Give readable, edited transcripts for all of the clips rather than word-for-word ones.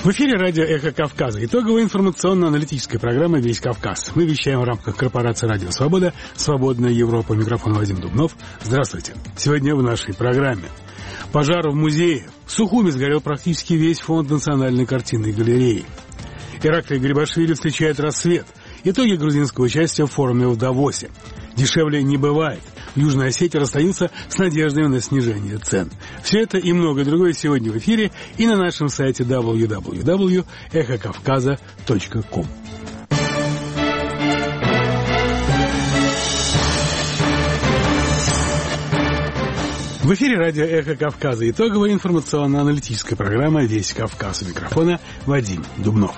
В эфире радио «Эхо Кавказа». Итоговая информационно-аналитическая программа «Весь Кавказ». Мы вещаем в рамках корпорации «Радио Свобода», «Свободная Европа». Микрофон Вадим Дубнов. Здравствуйте. Сегодня в нашей программе. Пожар в музее. В Сухуми сгорел практически весь фонд Национальной картинной галереи. Ираклий Грибашвили встречает рассвет. Итоги грузинского участия в форуме в Давосе. Дешевле не бывает. В Южной Осетии расстаются с надеждой на снижение цен. Все это и многое другое сегодня в эфире и на нашем сайте www.эхокавказа.ком. В эфире радио «Эхо Кавказа». Итоговая информационно-аналитическая программа «Весь Кавказ». У микрофона Вадим Дубнов.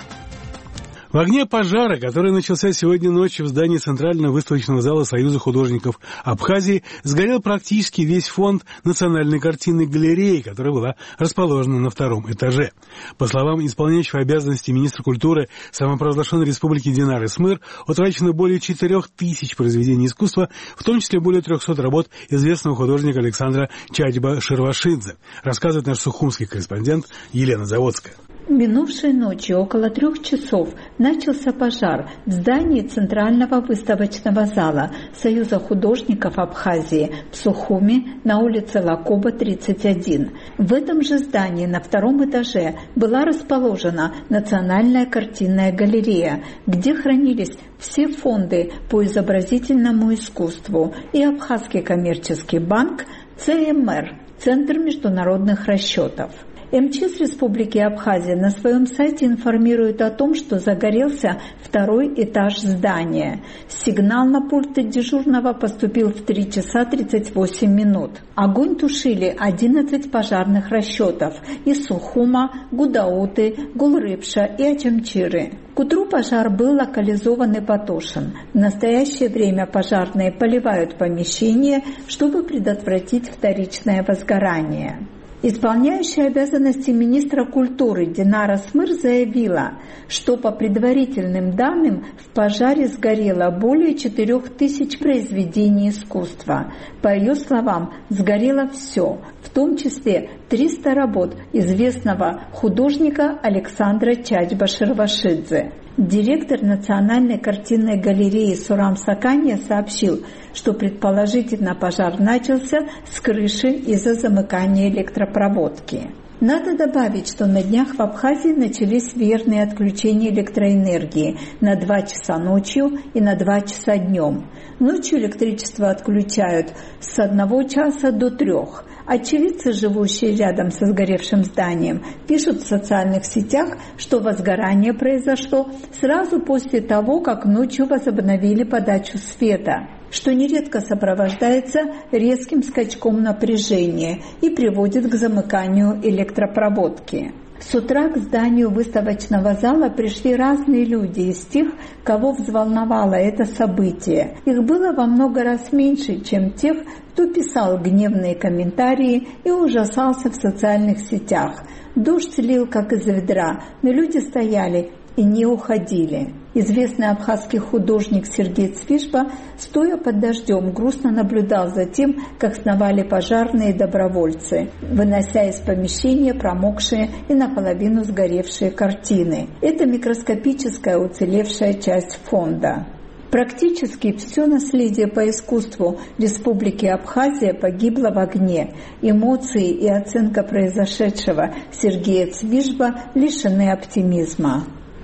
В огне пожара, который начался сегодня ночью в здании Центрального выставочного зала Союза художников Абхазии, сгорел практически весь фонд Национальной картинной галереи, которая была расположена на втором этаже. По словам исполняющего обязанности министра культуры самопровозглашенной республики Динары Смыр, утрачено более 4000 произведений искусства, в том числе более 300 работ известного художника Александра Чадьба-Шервашидзе, рассказывает наш сухумский корреспондент Елена Заводская. Минувшей ночью около 3 часов начался пожар в здании Центрального выставочного зала Союза художников Абхазии в Сухуми на улице Лакоба, 31. В этом же здании на втором этаже была расположена Национальная картинная галерея, где хранились все фонды по изобразительному искусству и Абхазский коммерческий банк ЦМР, Центр международных расчетов. МЧС Республики Абхазия на своем сайте информирует о том, что загорелся второй этаж здания. Сигнал на пульты дежурного поступил в 3 часа 38 минут. Огонь тушили 11 пожарных расчетов из Сухума, Гудауты, Гулрыбша и Ачамчиры. К утру пожар был локализован и потушен. В настоящее время пожарные поливают помещение, чтобы предотвратить вторичное возгорание. Исполняющая обязанности министра культуры Динара Смыр заявила, что по предварительным данным в пожаре сгорело более 4000 произведений искусства. По ее словам, сгорело все, в том числе 300 работ известного художника Александра Чадьба-Шервашидзе. Директор Национальной картинной галереи Сурам Саканья сообщил, что предположительно пожар начался с крыши из-за замыкания электропроводки. Надо добавить, что на днях в Абхазии начались веерные отключения электроэнергии на 2 часа ночью и на 2 часа днем. Ночью электричество отключают с 1 часа до 3. Очевидцы, живущие рядом со сгоревшим зданием, пишут в социальных сетях, что возгорание произошло сразу после того, как ночью возобновили подачу света, что нередко сопровождается резким скачком напряжения и приводит к замыканию электропроводки. С утра к зданию выставочного зала пришли разные люди из тех, кого взволновало это событие. Их было во много раз меньше, чем тех, кто писал гневные комментарии и ужасался в социальных сетях. Дождь лил как из ведра, но люди стояли и не уходили. Известный абхазский художник Сергей Цвишба, стоя под дождем, грустно наблюдал за тем, как сновали пожарные добровольцы, вынося из помещения промокшие и наполовину сгоревшие картины. Это микроскопическая уцелевшая часть фонда. Практически все наследие по искусству Республики Абхазия погибло в огне. Эмоции и оценка произошедшего Сергея Цвишба лишены оптимизма.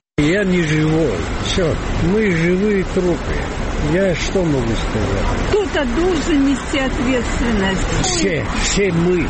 Я не живой. Все, мы живые трупы. Я что могу сказать? Кто-то должен нести ответственность. Все мы,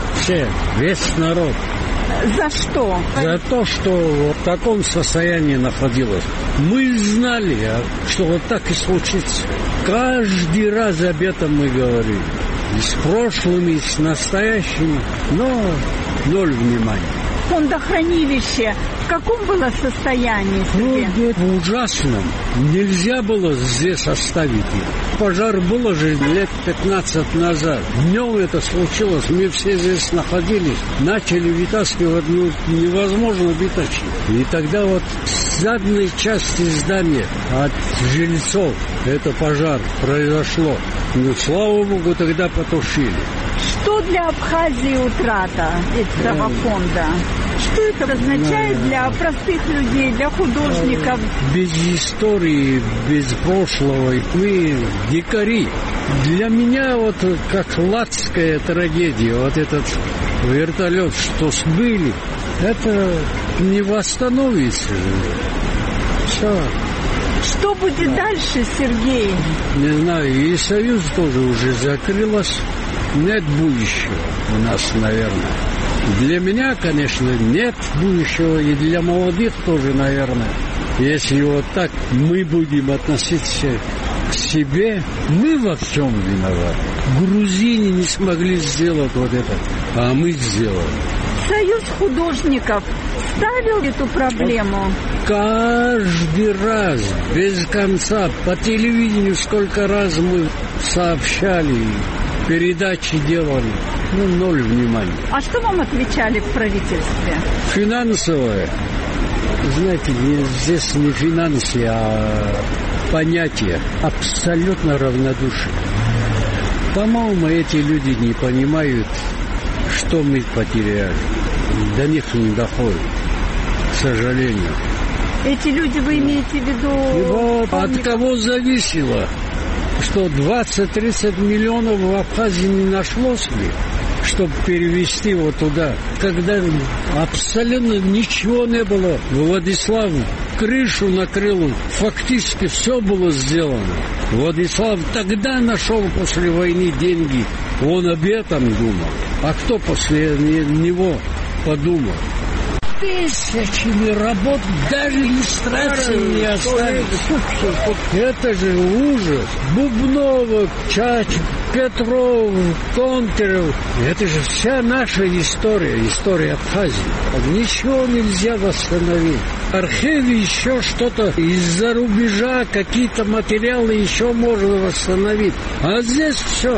весь народ. За что? За то, что в таком состоянии находилось. Мы знали, что вот так и случится. Каждый раз об этом мы говорили. И с прошлым, и с настоящим, но 0 внимания. Фондохранилище в каком было состоянии? В ужасном. Нельзя было здесь оставить их. Пожар был же лет 15 назад. Днем это случилось. Мы все здесь находились. Начали вытаскивать, невозможно вытащить. И тогда вот с задней части здания от жильцов это пожар произошло. Ну, слава Богу, тогда потушили. Что для Абхазии утрата этого фонда? Что это означает для простых людей, для художников? Без истории, без прошлого мы дикари. Для меня вот как ладская трагедия, вот этот вертолет, что сбыли, это не восстановится. Все. Что будет дальше, Сергей? Не знаю, и Союз тоже уже закрылась. Нет будущего у нас, наверное. Для меня, конечно, нет будущего, и для молодых тоже, наверное. Если вот так мы будем относиться к себе, мы во всем виноваты. Грузины не смогли сделать вот это, а мы сделали. Союз художников ставил эту проблему? Каждый раз, без конца, по телевидению сколько раз мы сообщали, передачи делали, ноль внимания. А что вам отвечали в правительстве? Финансовое. Знаете, здесь не финансы, а понятия. Абсолютно равнодушие. По-моему, эти люди не понимают, что мы потеряли. До них не доходит, к сожалению. Эти люди, вы имеете в виду... И вот от кого зависело, что 20-30 миллионов в Абхазии не нашлось ли, чтобы перевести вот туда, когда абсолютно ничего не было. Владислав крышу накрыл, фактически все было сделано. Владислав тогда нашел после войны деньги, он об этом думал. А кто после него подумал? Тысячами работ, даже иллюстрации не остались. Это же ужас. Бубнова, Чач, Петров, Контеров. Это же вся наша история, история Абхазии. Ничего нельзя восстановить. В архиве еще что-то из-за рубежа, какие-то материалы еще можно восстановить. А здесь все.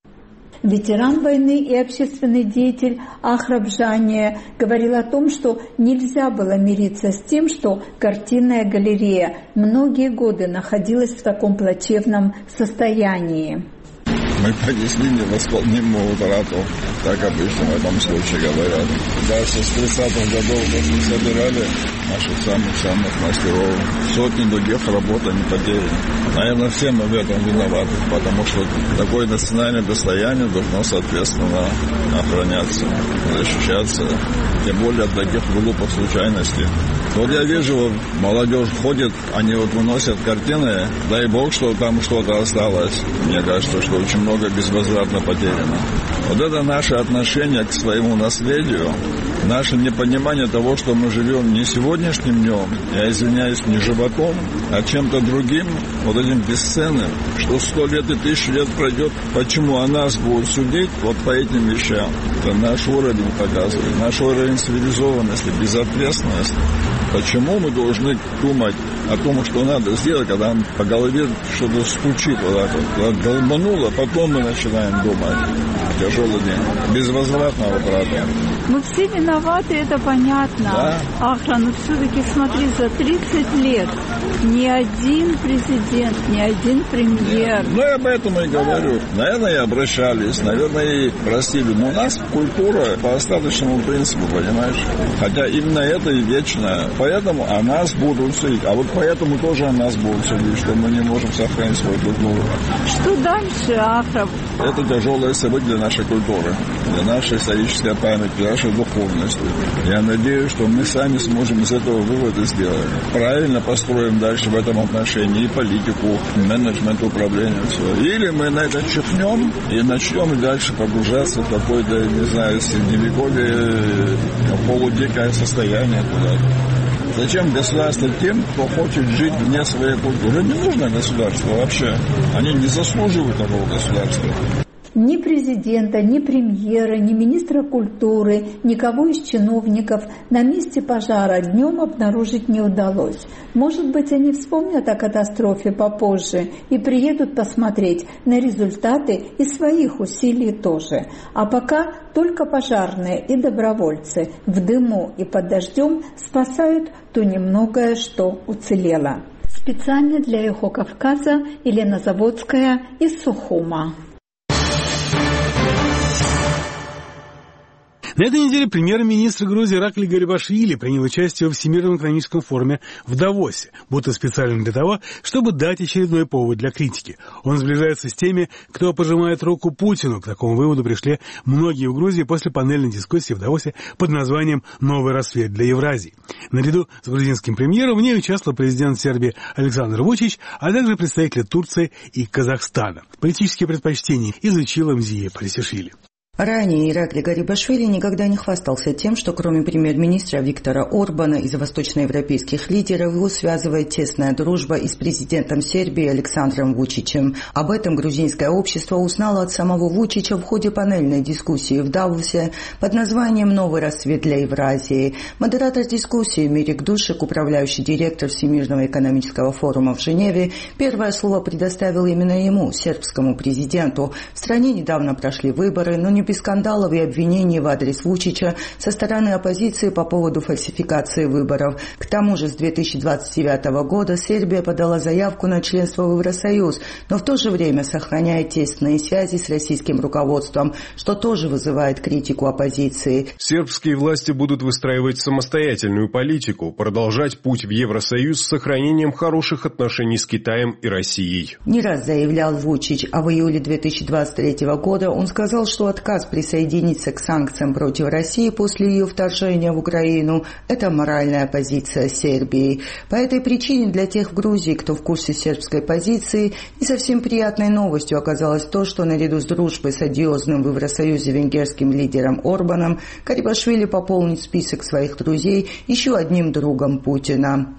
Ветеран войны и общественный деятель Ахраб Жания говорил о том, что нельзя было мириться с тем, что картинная галерея многие годы находилась в таком плачевном состоянии. Мы понесли невосполнимую утрату, так обычно в этом случае говорят. Дальше с 30-х годов мы собирали наших самых мастеров. Сотни других работ не потеряны. Наверное, все мы в этом виноваты, потому что такое национальное достояние должно, соответственно, охраняться, защищаться, тем более от таких глупых случайностей. Вот я вижу, молодежь ходит, они вот выносят картины, дай бог, что там что-то осталось. Мне кажется, что очень много безвозвратно потеряно. Вот это наше отношение к своему наследию, наше непонимание того, что мы живем не сегодняшним днем, я извиняюсь, не животом, а чем-то другим, вот этим бесценным, что 100 лет и 1000 лет пройдет, почему о нас будут судить вот по этим вещам. Это наш уровень показывает, наш уровень цивилизованности, безответственности. Почему мы должны думать о том, что надо сделать, когда нам по голове что-то стучит, вот так вот, долбануло, потом мы начинаем думать. Тяжелый день, безвозвратного утрата. Мы все виноваты, это понятно. Да. Ахра, но все-таки смотри, за 30 лет ни один президент, ни один премьер. Ну, я об этом и говорю. Наверное, и обращались, наверное, и просили. Но у нас культура по остаточному принципу, понимаешь? Хотя именно это и вечное. Поэтому о нас будут судить. А вот поэтому тоже о нас будут судить, что мы не можем сохранить свою культуру. Что дальше, Ахра? Это тяжелое событие для нашей культуры, для нашей исторической памяти, для нашей духовности. Я надеюсь, что мы сами сможем из этого выводы сделать. Правильно построим дальше в этом отношении и политику, и менеджмент, управление, все. Или мы на это чихнем и начнем дальше погружаться в какое-то, не знаю, средневековье, полудикое состояние куда-то. Зачем государство тем, кто хочет жить вне своей культуры? Не нужно государство вообще. Они не заслуживают такого государства. Ни президента, ни премьера, ни министра культуры, никого из чиновников на месте пожара днем обнаружить не удалось. Может быть, они вспомнят о катастрофе попозже и приедут посмотреть на результаты и своих усилий тоже. А пока только пожарные и добровольцы в дыму и под дождем спасают то немногое, что уцелело. Специально для «Эхо Кавказа» Елена Заводская из Сухума. На этой неделе премьер-министр Грузии Иракли Гарибашвили принял участие во Всемирном экономическом форуме в Давосе, будто специально для того, чтобы дать очередной повод для критики. Он сближается с теми, кто пожимает руку Путину. К такому выводу пришли многие в Грузии после панельной дискуссии в Давосе под названием «Новый рассвет для Евразии». Наряду с грузинским премьером в ней участвовал президент Сербии Александр Вучич, а также представители Турции и Казахстана. Политические предпочтения изучила Мзия Парисишвили. Ранее Иракли Гарибашвили никогда не хвастался тем, что кроме премьер-министра Виктора Орбана и восточноевропейских лидеров его связывает тесная дружба и с президентом Сербии Александром Вучичем. Об этом грузинское общество узнало от самого Вучича в ходе панельной дискуссии в Давосе под названием «Новый рассвет для Евразии». Модератор дискуссии Мирик Душек, управляющий директор Всемирного экономического форума в Женеве, первое слово предоставил именно ему, сербскому президенту. В стране недавно прошли выборы, но не без скандалов и обвинений в адрес Вучича со стороны оппозиции по поводу фальсификации выборов. К тому же с 2029 года Сербия подала заявку на членство в Евросоюз, но в то же время сохраняет тесные связи с российским руководством, что тоже вызывает критику оппозиции. Сербские власти будут выстраивать самостоятельную политику, продолжать путь в Евросоюз с сохранением хороших отношений с Китаем и Россией. Не раз заявлял Вучич, а в июле 2023 года он сказал, что отказ присоединиться к санкциям против России после ее вторжения в Украину – это моральная позиция Сербии. По этой причине для тех в Грузии, кто в курсе сербской позиции, не совсем приятной новостью оказалось то, что наряду с дружбой с одиозным в Евросоюзе венгерским лидером Орбаном Гарибашвили пополнит список своих друзей еще одним другом Путина.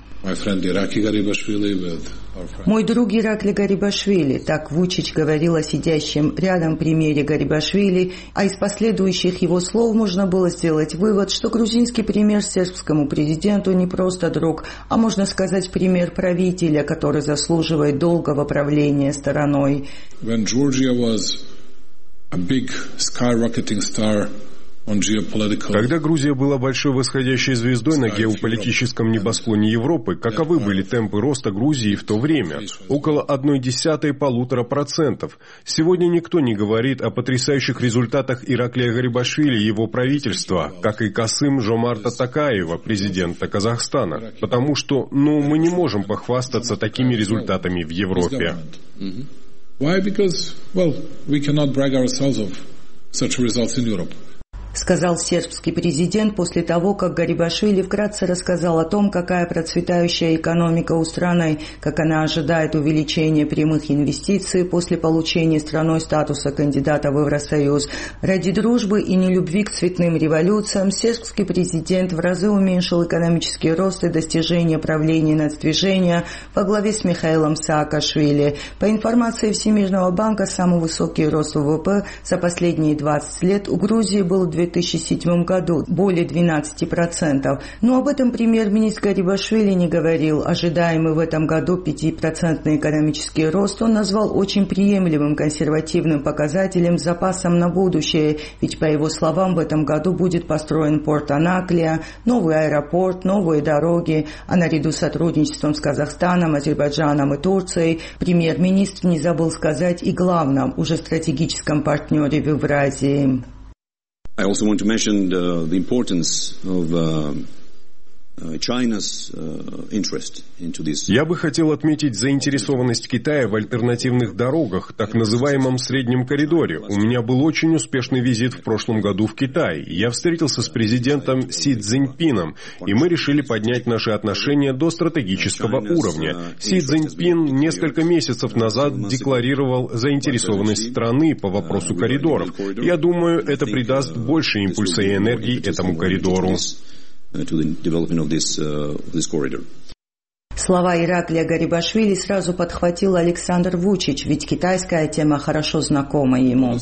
Мой друг Иракли Гарибашвили, так Вучич говорил о сидящем рядом премьере Гарибашвили, а из последующих его слов можно было сделать вывод, что грузинский премьер сербскому президенту не просто друг, а можно сказать премьер правителя, который заслуживает долгого правления страной. Когда Грузия была большой восходящей звездой на геополитическом небосклоне Европы, каковы были темпы роста Грузии в то время? Около 0,1–1,5%. Сегодня никто не говорит о потрясающих результатах Ираклия Гарибашвили и его правительства, как и Касым-Жомарта Токаева, президента Казахстана, потому что, мы не можем похвастаться такими результатами в Европе. Why? Because, we cannot brag ourselves of such results in Europe. Сказал сербский президент после того, как Гарибашвили вкратце рассказал о том, какая процветающая экономика у страны, как она ожидает увеличения прямых инвестиций после получения страной статуса кандидата в Евросоюз. Ради дружбы и нелюбви к цветным революциям сербский президент в разы уменьшил экономический рост и достижения правления нацдвижения во главе с Михаилом Саакашвили. По информации Всемирного банка, самый высокий рост ВВП за последние 20 лет у Грузии был в 2007 году, более 12%. Но об этом премьер-министр Гарибашвили не говорил. Ожидаемый в этом году 5% экономический рост он назвал очень приемлемым консервативным показателем с запасом на будущее, ведь, по его словам, в этом году будет построен порт Анаклия, новый аэропорт, новые дороги, а наряду с сотрудничеством с Казахстаном, Азербайджаном и Турцией премьер-министр не забыл сказать и главном, уже стратегическом партнере в Евразии. I also want to mention the importance of China's interest into this. Я бы хотел отметить заинтересованность Китая в альтернативных дорогах, так называемом среднем коридоре. У меня был очень успешный визит в прошлом году в Китай. Я встретился с президентом Си Цзиньпином, и мы решили поднять наши отношения до стратегического уровня. Си Цзиньпин несколько месяцев назад декларировал заинтересованность страны по вопросу коридоров. Я думаю, это придаст больше импульса и энергии этому коридору. To the development of this corridor. Слова Ираклия Гарибашвили сразу подхватил Александр Вучич, ведь китайская тема хорошо знакома ему.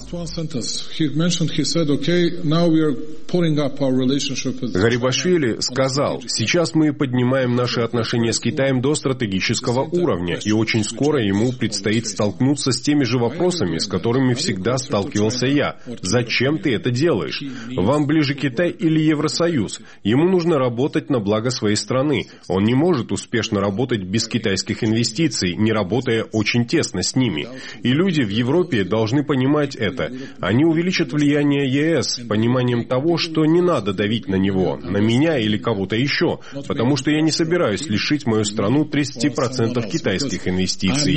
Гарибашвили сказал: «Сейчас мы поднимаем наши отношения с Китаем до стратегического уровня, и очень скоро ему предстоит столкнуться с теми же вопросами, с которыми всегда сталкивался я. Зачем ты это делаешь? Вам ближе Китай или Евросоюз? Ему нужно работать на благо своей страны. Он не может успешно работать без китайских инвестиций, не работая очень тесно с ними. И люди в Европе должны понимать это. Они увеличат влияние ЕС пониманием того, что не надо давить на него, на меня или кого-то еще, потому что я не собираюсь лишить мою страну 30% китайских инвестиций.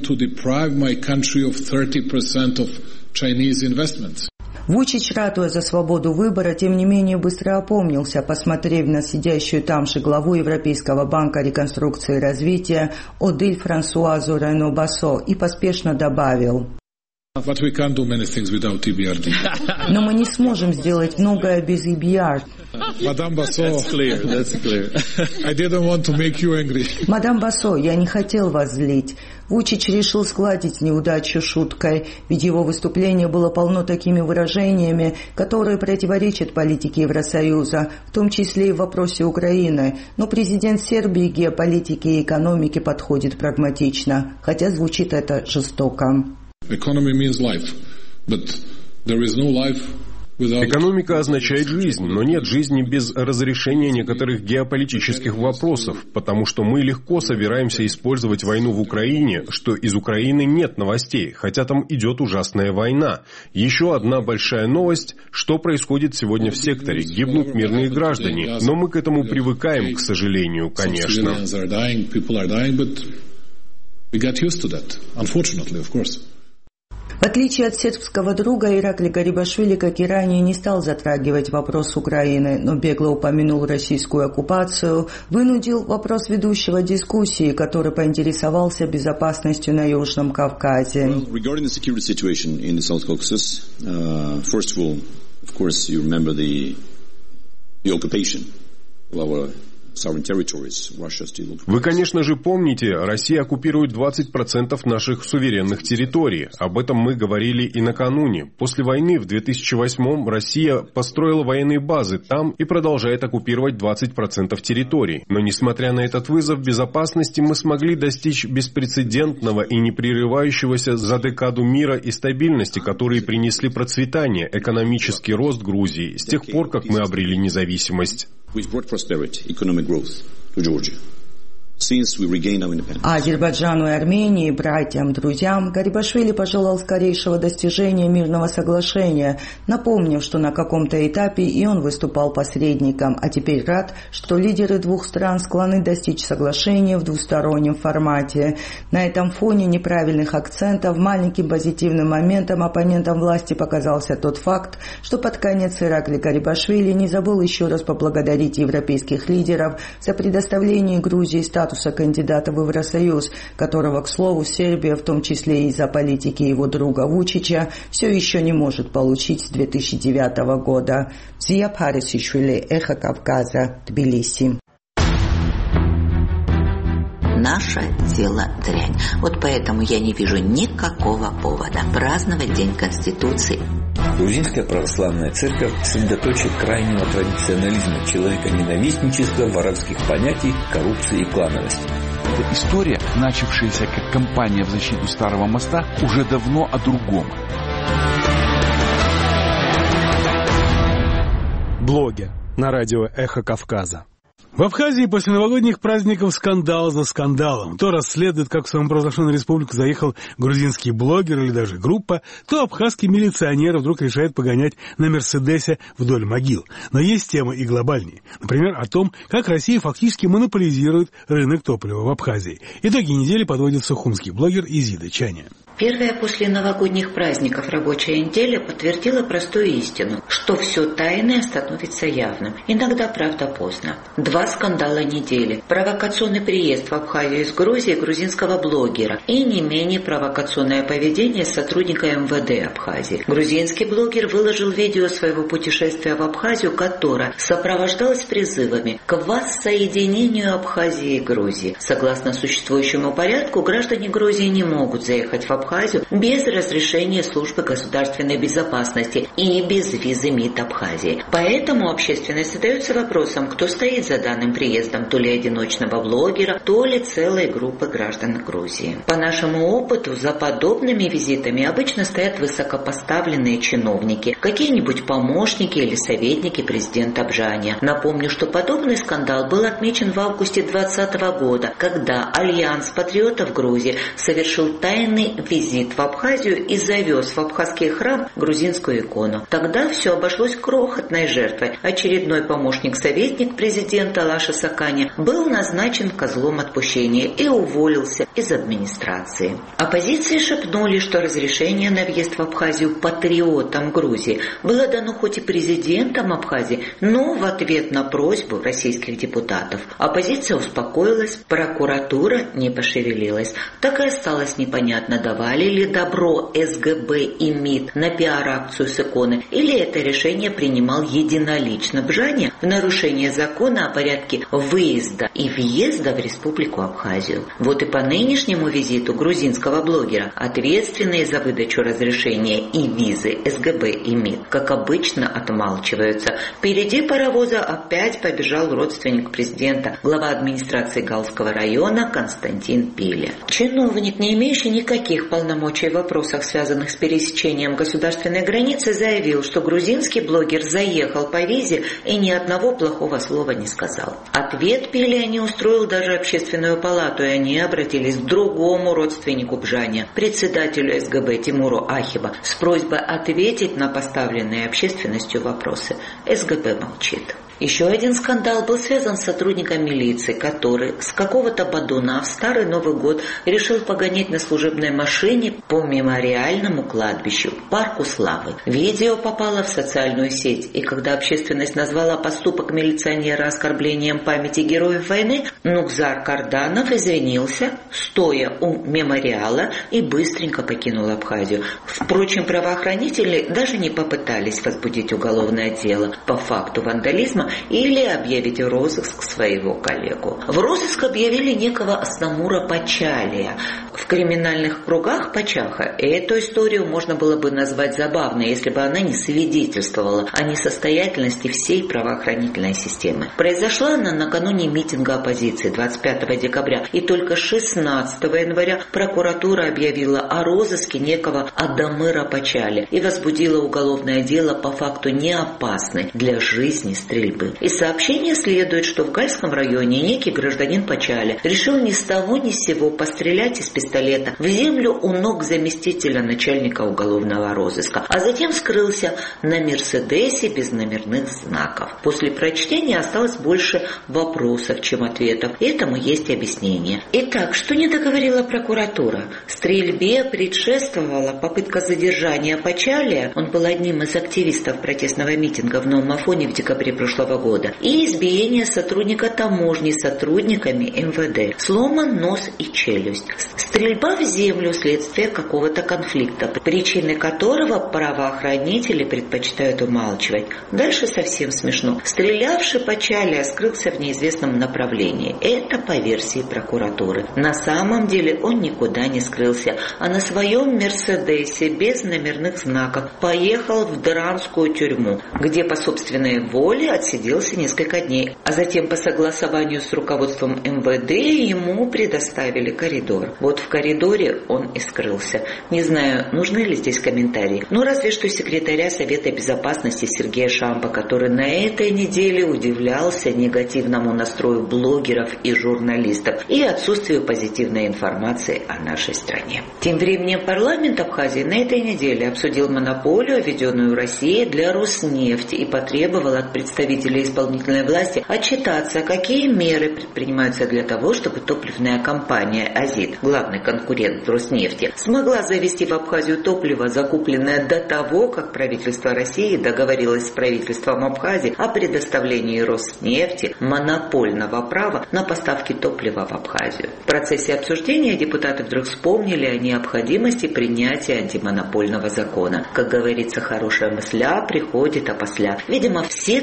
Вучич, ратуя за свободу выбора, тем не менее быстро опомнился, посмотрев на сидящую там же главу Европейского банка реконструкции и развития Одиль Франсуазу Рено Басо и поспешно добавил: Но мы не сможем сделать многое без EBRD. Мадам Басо, Мадам Басо, я не хотел вас злить. Вучич решил сгладить неудачу шуткой, ведь его выступление было полно такими выражениями, которые противоречат политике Евросоюза, в том числе и в вопросе Украины. Но президент Сербии к геополитике и экономике подходит прагматично, хотя звучит это жестоко. Экономика означает жизнь, но нет жизни без разрешения некоторых геополитических вопросов, потому что мы легко собираемся использовать войну в Украине, что из Украины нет новостей, хотя там идет ужасная война. Еще одна большая новость, что происходит сегодня в секторе. Гибнут мирные граждане, но мы к этому привыкаем, к сожалению, конечно. В отличие от сербского друга, Иракли Гарибашвили, как и ранее, не стал затрагивать вопрос Украины, но бегло упомянул российскую оккупацию, вынудил вопрос ведущего дискуссии, который поинтересовался безопасностью на Южном Кавказе. Regarding the security situation in the South Caucasus, first of all, of course, you remember the occupation of our Вы, конечно же, помните, Россия оккупирует 20% наших суверенных территорий. Об этом мы говорили и накануне. После войны в 2008-м Россия построила военные базы там и продолжает оккупировать 20% территорий. Но, несмотря на этот вызов безопасности, мы смогли достичь беспрецедентного и непрерывающегося за декаду мира и стабильности, которые принесли процветание, экономический рост Грузии с тех пор, как мы обрели независимость. А Азербайджану и Армении, братьям, друзьям, Гарибашвили пожелал скорейшего достижения мирного соглашения, напомнив, что на каком-то этапе и он выступал посредником, а теперь рад, что лидеры двух стран склонны достичь соглашения в двустороннем формате. На этом фоне неправильных акцентов маленьким позитивным моментом оппонентам власти показался тот факт, что под конец Иракли Гарибашвили не забыл еще раз поблагодарить европейских лидеров за предоставление Грузии статуса кандидата в Евросоюз, которого, к слову, Сербия, в том числе и из-за политики его друга Вучича, все еще не может получить с 2009 года. Зия Парисишвили, Эхо Кавказа, Тбилиси. Наше дело дрянь. Вот поэтому я не вижу никакого повода праздновать День Конституции. Грузинская православная церковь – средоточие крайнего традиционализма, человеконенавистничества, воровских понятий, коррупции и клановости. Эта история, начавшаяся как кампания в защиту Старого моста, уже давно о другом. Блогер на радио «Эхо Кавказа». В Абхазии после новогодних праздников скандал за скандалом. То расследует, как в самопровозглашенную республику заехал грузинский блогер или даже группа, то абхазский милиционер вдруг решает погонять на «Мерседесе» вдоль могил. Но есть темы и глобальнее. Например, о том, как Россия фактически монополизирует рынок топлива в Абхазии. Итоги недели подводит сухумский блогер Изида Чаня. Первая после новогодних праздников рабочая неделя подтвердила простую истину, что все тайное становится явным. Иногда, правда, поздно. 2 скандала недели. Провокационный приезд в Абхазию из Грузии грузинского блогера и не менее провокационное поведение сотрудника МВД Абхазии. Грузинский блогер выложил видео своего путешествия в Абхазию, которое сопровождалось призывами к воссоединению Абхазии и Грузии. Согласно существующему порядку, граждане Грузии не могут заехать в Абхазию без разрешения службы государственной безопасности и без визы МИД Абхазии. Поэтому общественность задается вопросом, кто стоит за данным приездом, то ли одиночного блогера, то ли целой группы граждан Грузии. По нашему опыту, за подобными визитами обычно стоят высокопоставленные чиновники, какие-нибудь помощники или советники президента Абжания. Напомню, что подобный скандал был отмечен в августе 2020 года, когда Альянс патриотов Грузии совершил тайный визит в Абхазию и завез в абхазский храм грузинскую икону. Тогда все обошлось крохотной жертвой. Очередной помощник-советник президента Лаша Сакани был назначен козлом отпущения и уволился из администрации. Оппозиции шепнули, что разрешение на въезд в Абхазию патриотам Грузии было дано хоть и президентом Абхазии, но в ответ на просьбу российских депутатов. Оппозиция успокоилась, прокуратура не пошевелилась. Так и осталось непонятно, давали ли добро СГБ и МИД на пиар-акцию с иконы, или это решение принимал единолично Бжания в нарушение закона о порядке выезда и въезда в Республику Абхазию. Вот и по нынешнему визиту грузинского блогера ответственные за выдачу разрешения и визы СГБ и МИД, как обычно, отмалчиваются. Впереди паровоза опять побежал родственник президента, глава администрации Галского района Константин Пиля. Чиновник, не имеющий никаких полномочий в вопросах, связанных с пересечением государственной границы, заявил, что грузинский блогер заехал по визе и ни одного плохого слова не сказал. Ответ Пиля не устроил даже общественную палату, и они обратились к другому родственнику Бжания, председателю СГБ Тимуру Ахиба, с просьбой ответить на поставленные общественностью вопросы. СГБ молчит. Еще один скандал был связан с сотрудником милиции, который с какого-то бодуна в Старый Новый год решил погонять на служебной машине по мемориальному кладбищу, парку Славы. Видео попало в социальную сеть, и когда общественность назвала поступок милиционера оскорблением памяти героев войны, Нукзар Карданов извинился, стоя у мемориала, и быстренько покинул Абхазию. Впрочем, правоохранители даже не попытались возбудить уголовное дело по факту вандализма или объявить в розыск своего коллегу. В розыск объявили некого Аснамура Пачалия. В криминальных кругах Пачаха эту историю можно было бы назвать забавной, если бы она не свидетельствовала о несостоятельности всей правоохранительной системы. Произошла она накануне митинга оппозиции 25 декабря, и только 16 января прокуратура объявила о розыске некого Адамыра Пачали и возбудила уголовное дело по факту неопасной для жизни стрельбы. Из сообщения следует, что в Гальском районе некий гражданин Пачали решил ни с того ни с сего пострелять из пистолета в землю у ног заместителя начальника уголовного розыска, а затем скрылся на Мерседесе без номерных знаков. После прочтения осталось больше вопросов, чем ответов, и этому есть объяснение. Итак, что не договорила прокуратура? Стрельбе предшествовала попытка задержания Пачалия, он был одним из активистов протестного митинга в Новом Афоне в декабре прошлого года, и избиение сотрудника таможни сотрудниками МВД, сломан нос и челюсть. Стрельба в землю следствие какого-то конфликта, причины которого правоохранители предпочитают умалчивать. Дальше совсем смешно. Стрелявший Пачалия скрылся в неизвестном направлении. Это по версии прокуратуры. На самом деле он никуда не скрылся, а на своем Мерседесе без номерных знаков поехал в Дранскую тюрьму, где по собственной воле отсиделся несколько дней, а затем по согласованию с руководством МВД ему предоставили коридор. Вот в коридоре он и скрылся. Не знаю, нужны ли здесь комментарии. Ну, разве что секретаря Совета Безопасности Сергея Шампа, который на этой неделе удивлялся негативному настрою блогеров и журналистов и отсутствию позитивной информации о нашей стране. Тем временем парламент Абхазии на этой неделе обсудил монополию, введенную Россией для Роснефти, и потребовал от представителей исполнительной власти отчитаться, какие меры предпринимаются для того, чтобы топливная компания «Азит», главный конкурент Роснефти, смогла завести в Абхазию топливо, закупленное до того, как правительство России договорилось с правительством Абхазии о предоставлении Роснефти монопольного права на поставки топлива в Абхазию. В процессе обсуждения депутаты вдруг вспомнили о необходимости принятия антимонопольного закона. Как говорится, хорошая мысля приходит опосля. Видимо, все 3 года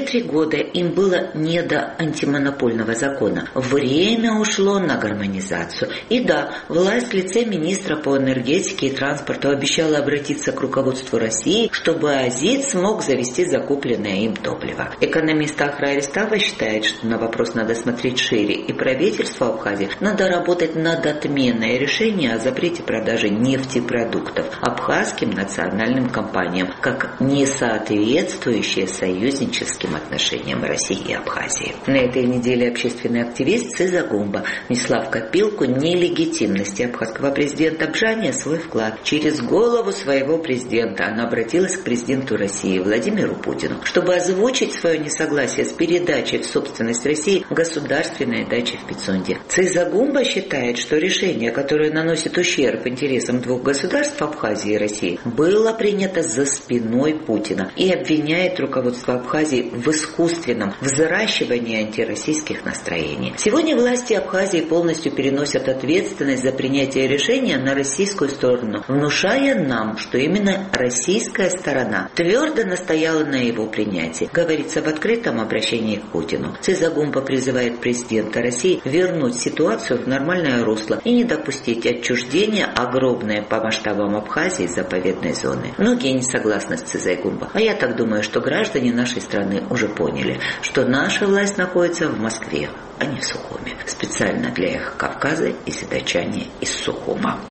года им было не до антимонопольного закона. Время ушло на гармонизацию. И да, власть в лице министра по энергетике и транспорту обещала обратиться к руководству России, чтобы АЗИД смог завести закупленное им топливо. Экономист Ахра Аристава считает, что на вопрос надо смотреть шире, и правительству Абхазии надо работать над отменой решения о запрете продажи нефтепродуктов абхазским национальным компаниям, как не соответствующие союзническим отношениям России и Абхазии. На этой неделе общественный активист Циза Гумба внесла в копилку нелегитимности абхазского президента Бжания свой вклад. Через голову своего президента она обратилась к президенту России Владимиру Путину, чтобы озвучить свое несогласие с передачей в собственность России государственной дачи в Пицунде. Циза Гумба считает, что решение, которое наносит ущерб интересам двух государств Абхазии и России, было принято за спиной Путина и обвиняет руководство Абхазии в искусственном взращивании антироссийских настроений. Сегодня власти Абхазии полностью переносят ответственность за принятие решения на российскую сторону, внушая нам, что именно российская сторона твердо настояла на его принятии, говорится в открытом обращении к Путину. Циза Гумба призывает президента России вернуть ситуацию в нормальное русло и не допустить отчуждения огромной по масштабам Абхазии заповедной зоны. Многие не согласны с Цизой Гумба, а я так думаю, что граждане нашей страны уже поняли, что наша власть находится в Москве, а не в Сухуме. Специально для Эхо Кавказа и седачане из Сухума.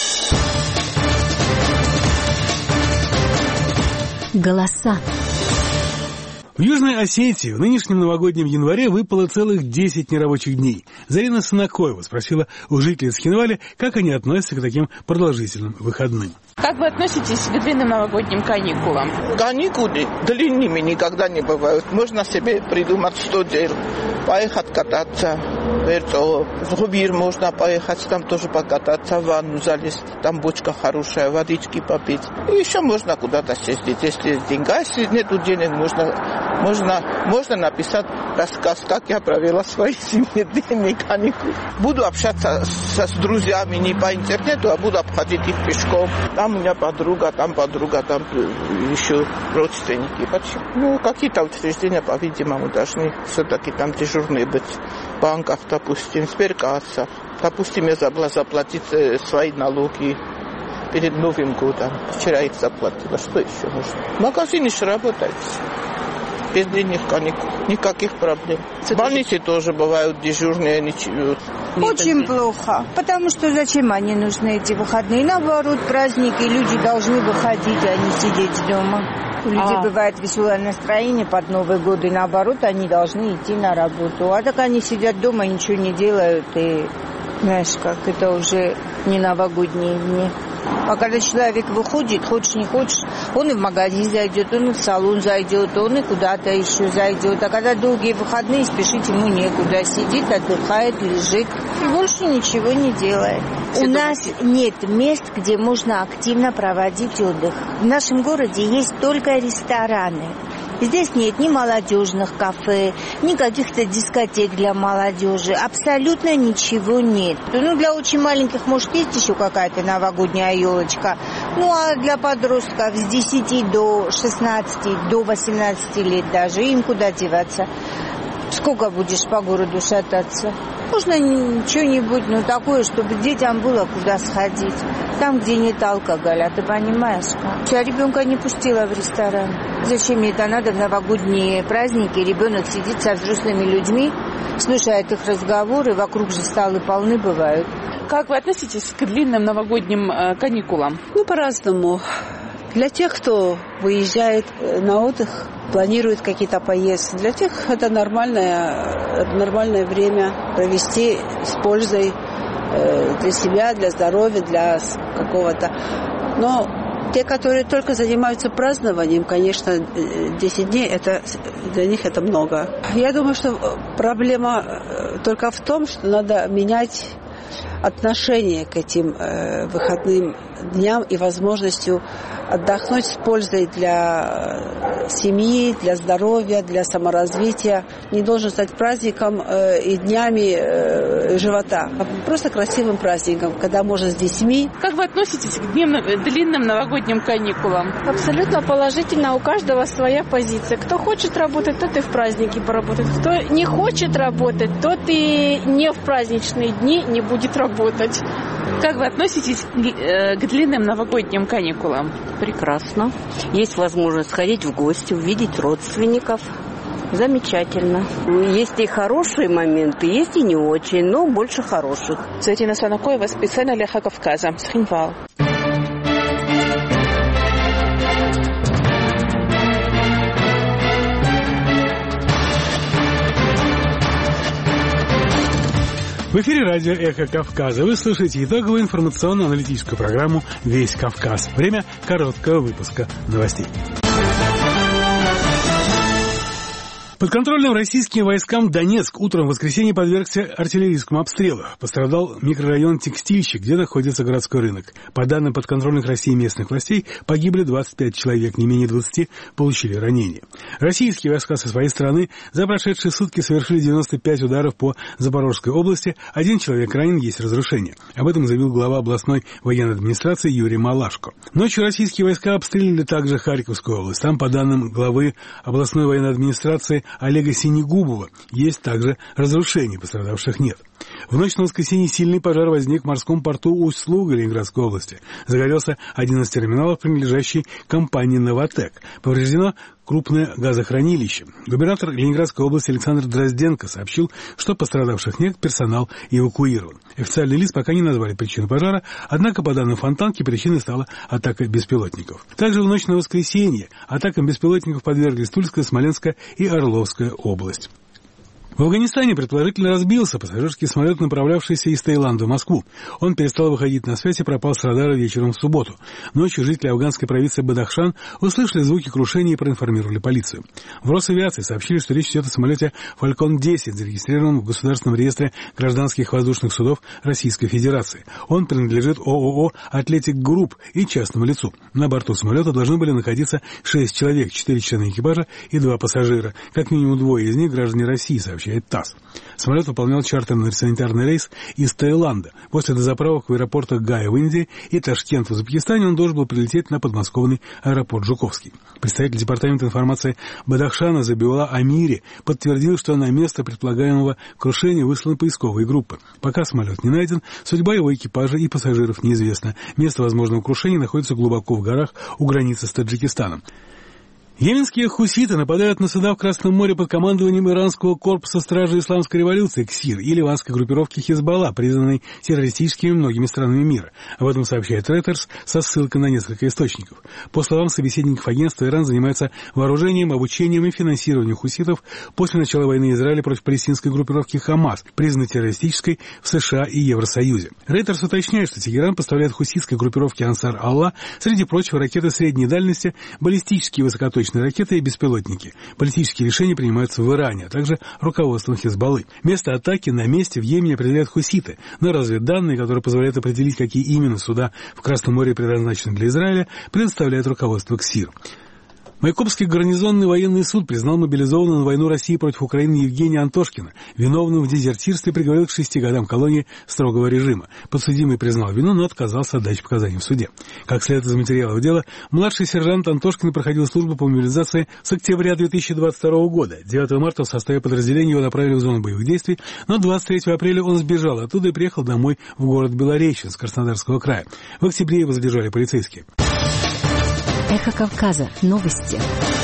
Голоса. В Южной Осетии в нынешнем новогоднем январе выпало целых 10 нерабочих дней. Зарина Санакоева спросила у жителей Схинвали, как они относятся к таким продолжительным выходным. Как вы относитесь к длинным новогодним каникулам? Каникулы длинными никогда не бывают. Можно себе придумать 100 дел. Поехать кататься. В Губир можно поехать, там тоже покататься, в ванну залезть. Там бочка хорошая, водички попить. И еще можно куда-то съездить, если есть деньги. А если нет денег, можно написать рассказ, как я провела свои зимние каникулы. Буду общаться с друзьями не по интернету, а буду обходить их пешком. Там у меня подруга, там еще родственники. Ну, какие-то учреждения, по-видимому, должны все-таки там дежурные быть. В банках, допустим, сберкасса. Допустим, я забыла заплатить свои налоги перед Новым годом. Вчера их заплатила. Что еще нужно? Магазин еще работает. Без длинных каникул. Никаких проблем. В больнице тоже бывают дежурные, ничего. Очень плохо. Потому что зачем они нужны, эти выходные? Наоборот, праздники, люди должны выходить, а не сидеть дома. У людей бывает веселое настроение под Новый год, и наоборот, они должны идти на работу. А так они сидят дома, ничего не делают, и знаешь, как это уже не новогодние дни. А когда человек выходит, хочешь не хочешь, он и в магазин зайдет, он и в салон зайдет, он и куда-то еще зайдет. А когда долгие выходные, спешить ему некуда. Сидит, отдыхает, лежит и больше ничего не делает. У нас нет мест, где можно активно проводить отдых. В нашем городе есть только рестораны. Здесь нет ни молодежных кафе, ни каких-то дискотек для молодежи. Абсолютно ничего нет. Ну, для очень маленьких, может, есть еще какая-то новогодняя елочка. Ну, а для подростков с 10 до 16, до 18 лет даже, им куда деваться? Сколько будешь по городу шататься? Можно что-нибудь, ну, такое, чтобы детям было куда сходить. Там, где нет алкоголя, ты понимаешь? Я ребенка не пустила в ресторан. Зачем мне это надо в новогодние праздники? Ребенок сидит со взрослыми людьми, слушает их разговоры, вокруг же столы полны бывают. Как вы относитесь к длинным новогодним каникулам? Ну, по-разному. Для тех, кто выезжает на отдых, планирует какие-то поездки, для тех это нормальное время провести с пользой для себя, для здоровья, для какого-то. Но те, которые только занимаются празднованием, конечно, 10 дней, для них это много. Я думаю, что проблема только в том, что надо менять отношение к этим выходным дням и возможностью отдохнуть с пользой для семьи, для здоровья, для саморазвития. Не должен стать праздником и днями живота, а просто красивым праздником, когда можно с детьми. Как вы относитесь к длинным новогодним каникулам? Абсолютно положительно. У каждого своя позиция. Кто хочет работать, тот и в праздники поработает. Кто не хочет работать, тот и не в праздничные дни не будет работать. Как вы относитесь к длинным новогодним каникулам? Прекрасно. Есть возможность сходить в гости, увидеть родственников. Замечательно. Есть и хорошие моменты, есть и не очень, но больше хороших. Зарина Санакоева, специально для Эхо Кавказа. Схинвал. В эфире радио «Эхо Кавказа». Вы слушаете итоговую информационно-аналитическую программу «Весь Кавказ». Время короткого выпуска новостей. Подконтрольным российским войскам Донецк утром в воскресенье подвергся артиллерийскому обстрелу. Пострадал микрорайон Текстильщик, где находится городской рынок. По данным подконтрольных России местных властей, погибли 25 человек, не менее 20 получили ранения. Российские войска со своей стороны за прошедшие сутки совершили 95 ударов по Запорожской области. 1 человек ранен, есть разрушения. Об этом заявил глава областной военной администрации Юрий Малашко. Ночью российские войска обстреляли также Харьковскую область. Там, по данным главы областной военной администрации Олега Синегубова, есть также разрушений, пострадавших нет. В ночь на воскресенье сильный пожар возник в морском порту Усть-Луга Ленинградской области. Загорелся один из терминалов, принадлежащий компании «Новатэк». Повреждено крупное газохранилище. Губернатор Ленинградской области Александр Дрозденко сообщил, что пострадавших нет, персонал эвакуирован. Официальные лица пока не назвали причину пожара, однако, по данным Фонтанки, причиной стала атака беспилотников. Также в ночь на воскресенье атакам беспилотников подверглись Тульская, Смоленская и Орловская область. В Афганистане предположительно разбился пассажирский самолет, направлявшийся из Таиланда в Москву. Он перестал выходить на связь и пропал с радара вечером в субботу. Ночью жители афганской провинции Бадахшан услышали звуки крушения и проинформировали полицию. В Росавиации сообщили, что речь идет о самолете «Фалькон-10», зарегистрированном в Государственном реестре гражданских воздушных судов Российской Федерации. Он принадлежит ООО «Атлетик Групп» и частному лицу. На борту самолета должны были находиться 6 человек, 4 члена экипажа и 2 пассажира. Как минимум 2 из них граждане России, сообщили ТАСС. Самолет выполнял чартерный санитарный рейс из Таиланда. После дозаправок в аэропортах Гая в Индии и Ташкент в Узбекистане он должен был прилететь на подмосковный аэропорт Жуковский. Представитель департамента информации Бадахшана Забиула Амири подтвердил, что на место предполагаемого крушения высланы поисковые группы. Пока самолет не найден, судьба его экипажа и пассажиров неизвестна. Место возможного крушения находится глубоко в горах у границы с Таджикистаном. Йеменские хуситы нападают на суда в Красном море под командованием иранского корпуса стражи исламской революции КСИР и ливанской группировки Хизбалла, признанной террористическими многими странами мира. Об этом сообщает Reuters со ссылкой на несколько источников. По словам собеседников агентства, Иран занимается вооружением, обучением и финансированием хуситов после начала войны Израиля против палестинской группировки Хамас, признанной террористической в США и Евросоюзе. Reuters уточняет, что Тегеран поставляет хуситской группировке Ансар Аллах, среди прочего, ракеты средней дальности, баллистические высокоточные ракеты и беспилотники. Политические решения принимаются в Иране, а также руководством Хизбаллы. Место атаки на месте в Йемене определяют хуситы, но разведданные, которые позволяют определить, какие именно суда в Красном море предназначены для Израиля, предоставляет руководство КСИР. Майкопский гарнизонный военный суд признал мобилизованного на войну России против Украины Евгения Антошкина виновным в дезертирстве и приговорил к 6 годам колонии строгого режима. Подсудимый признал вину, но отказался от дачи показаний в суде. Как следует из материалов дела, младший сержант Антошкин проходил службу по мобилизации с октября 2022 года. 9 марта в составе подразделения его направили в зону боевых действий, но 23 апреля он сбежал оттуда и приехал домой в город Белореченск Краснодарского края. В октябре его задержали полицейские. Эхо Кавказа. Новости.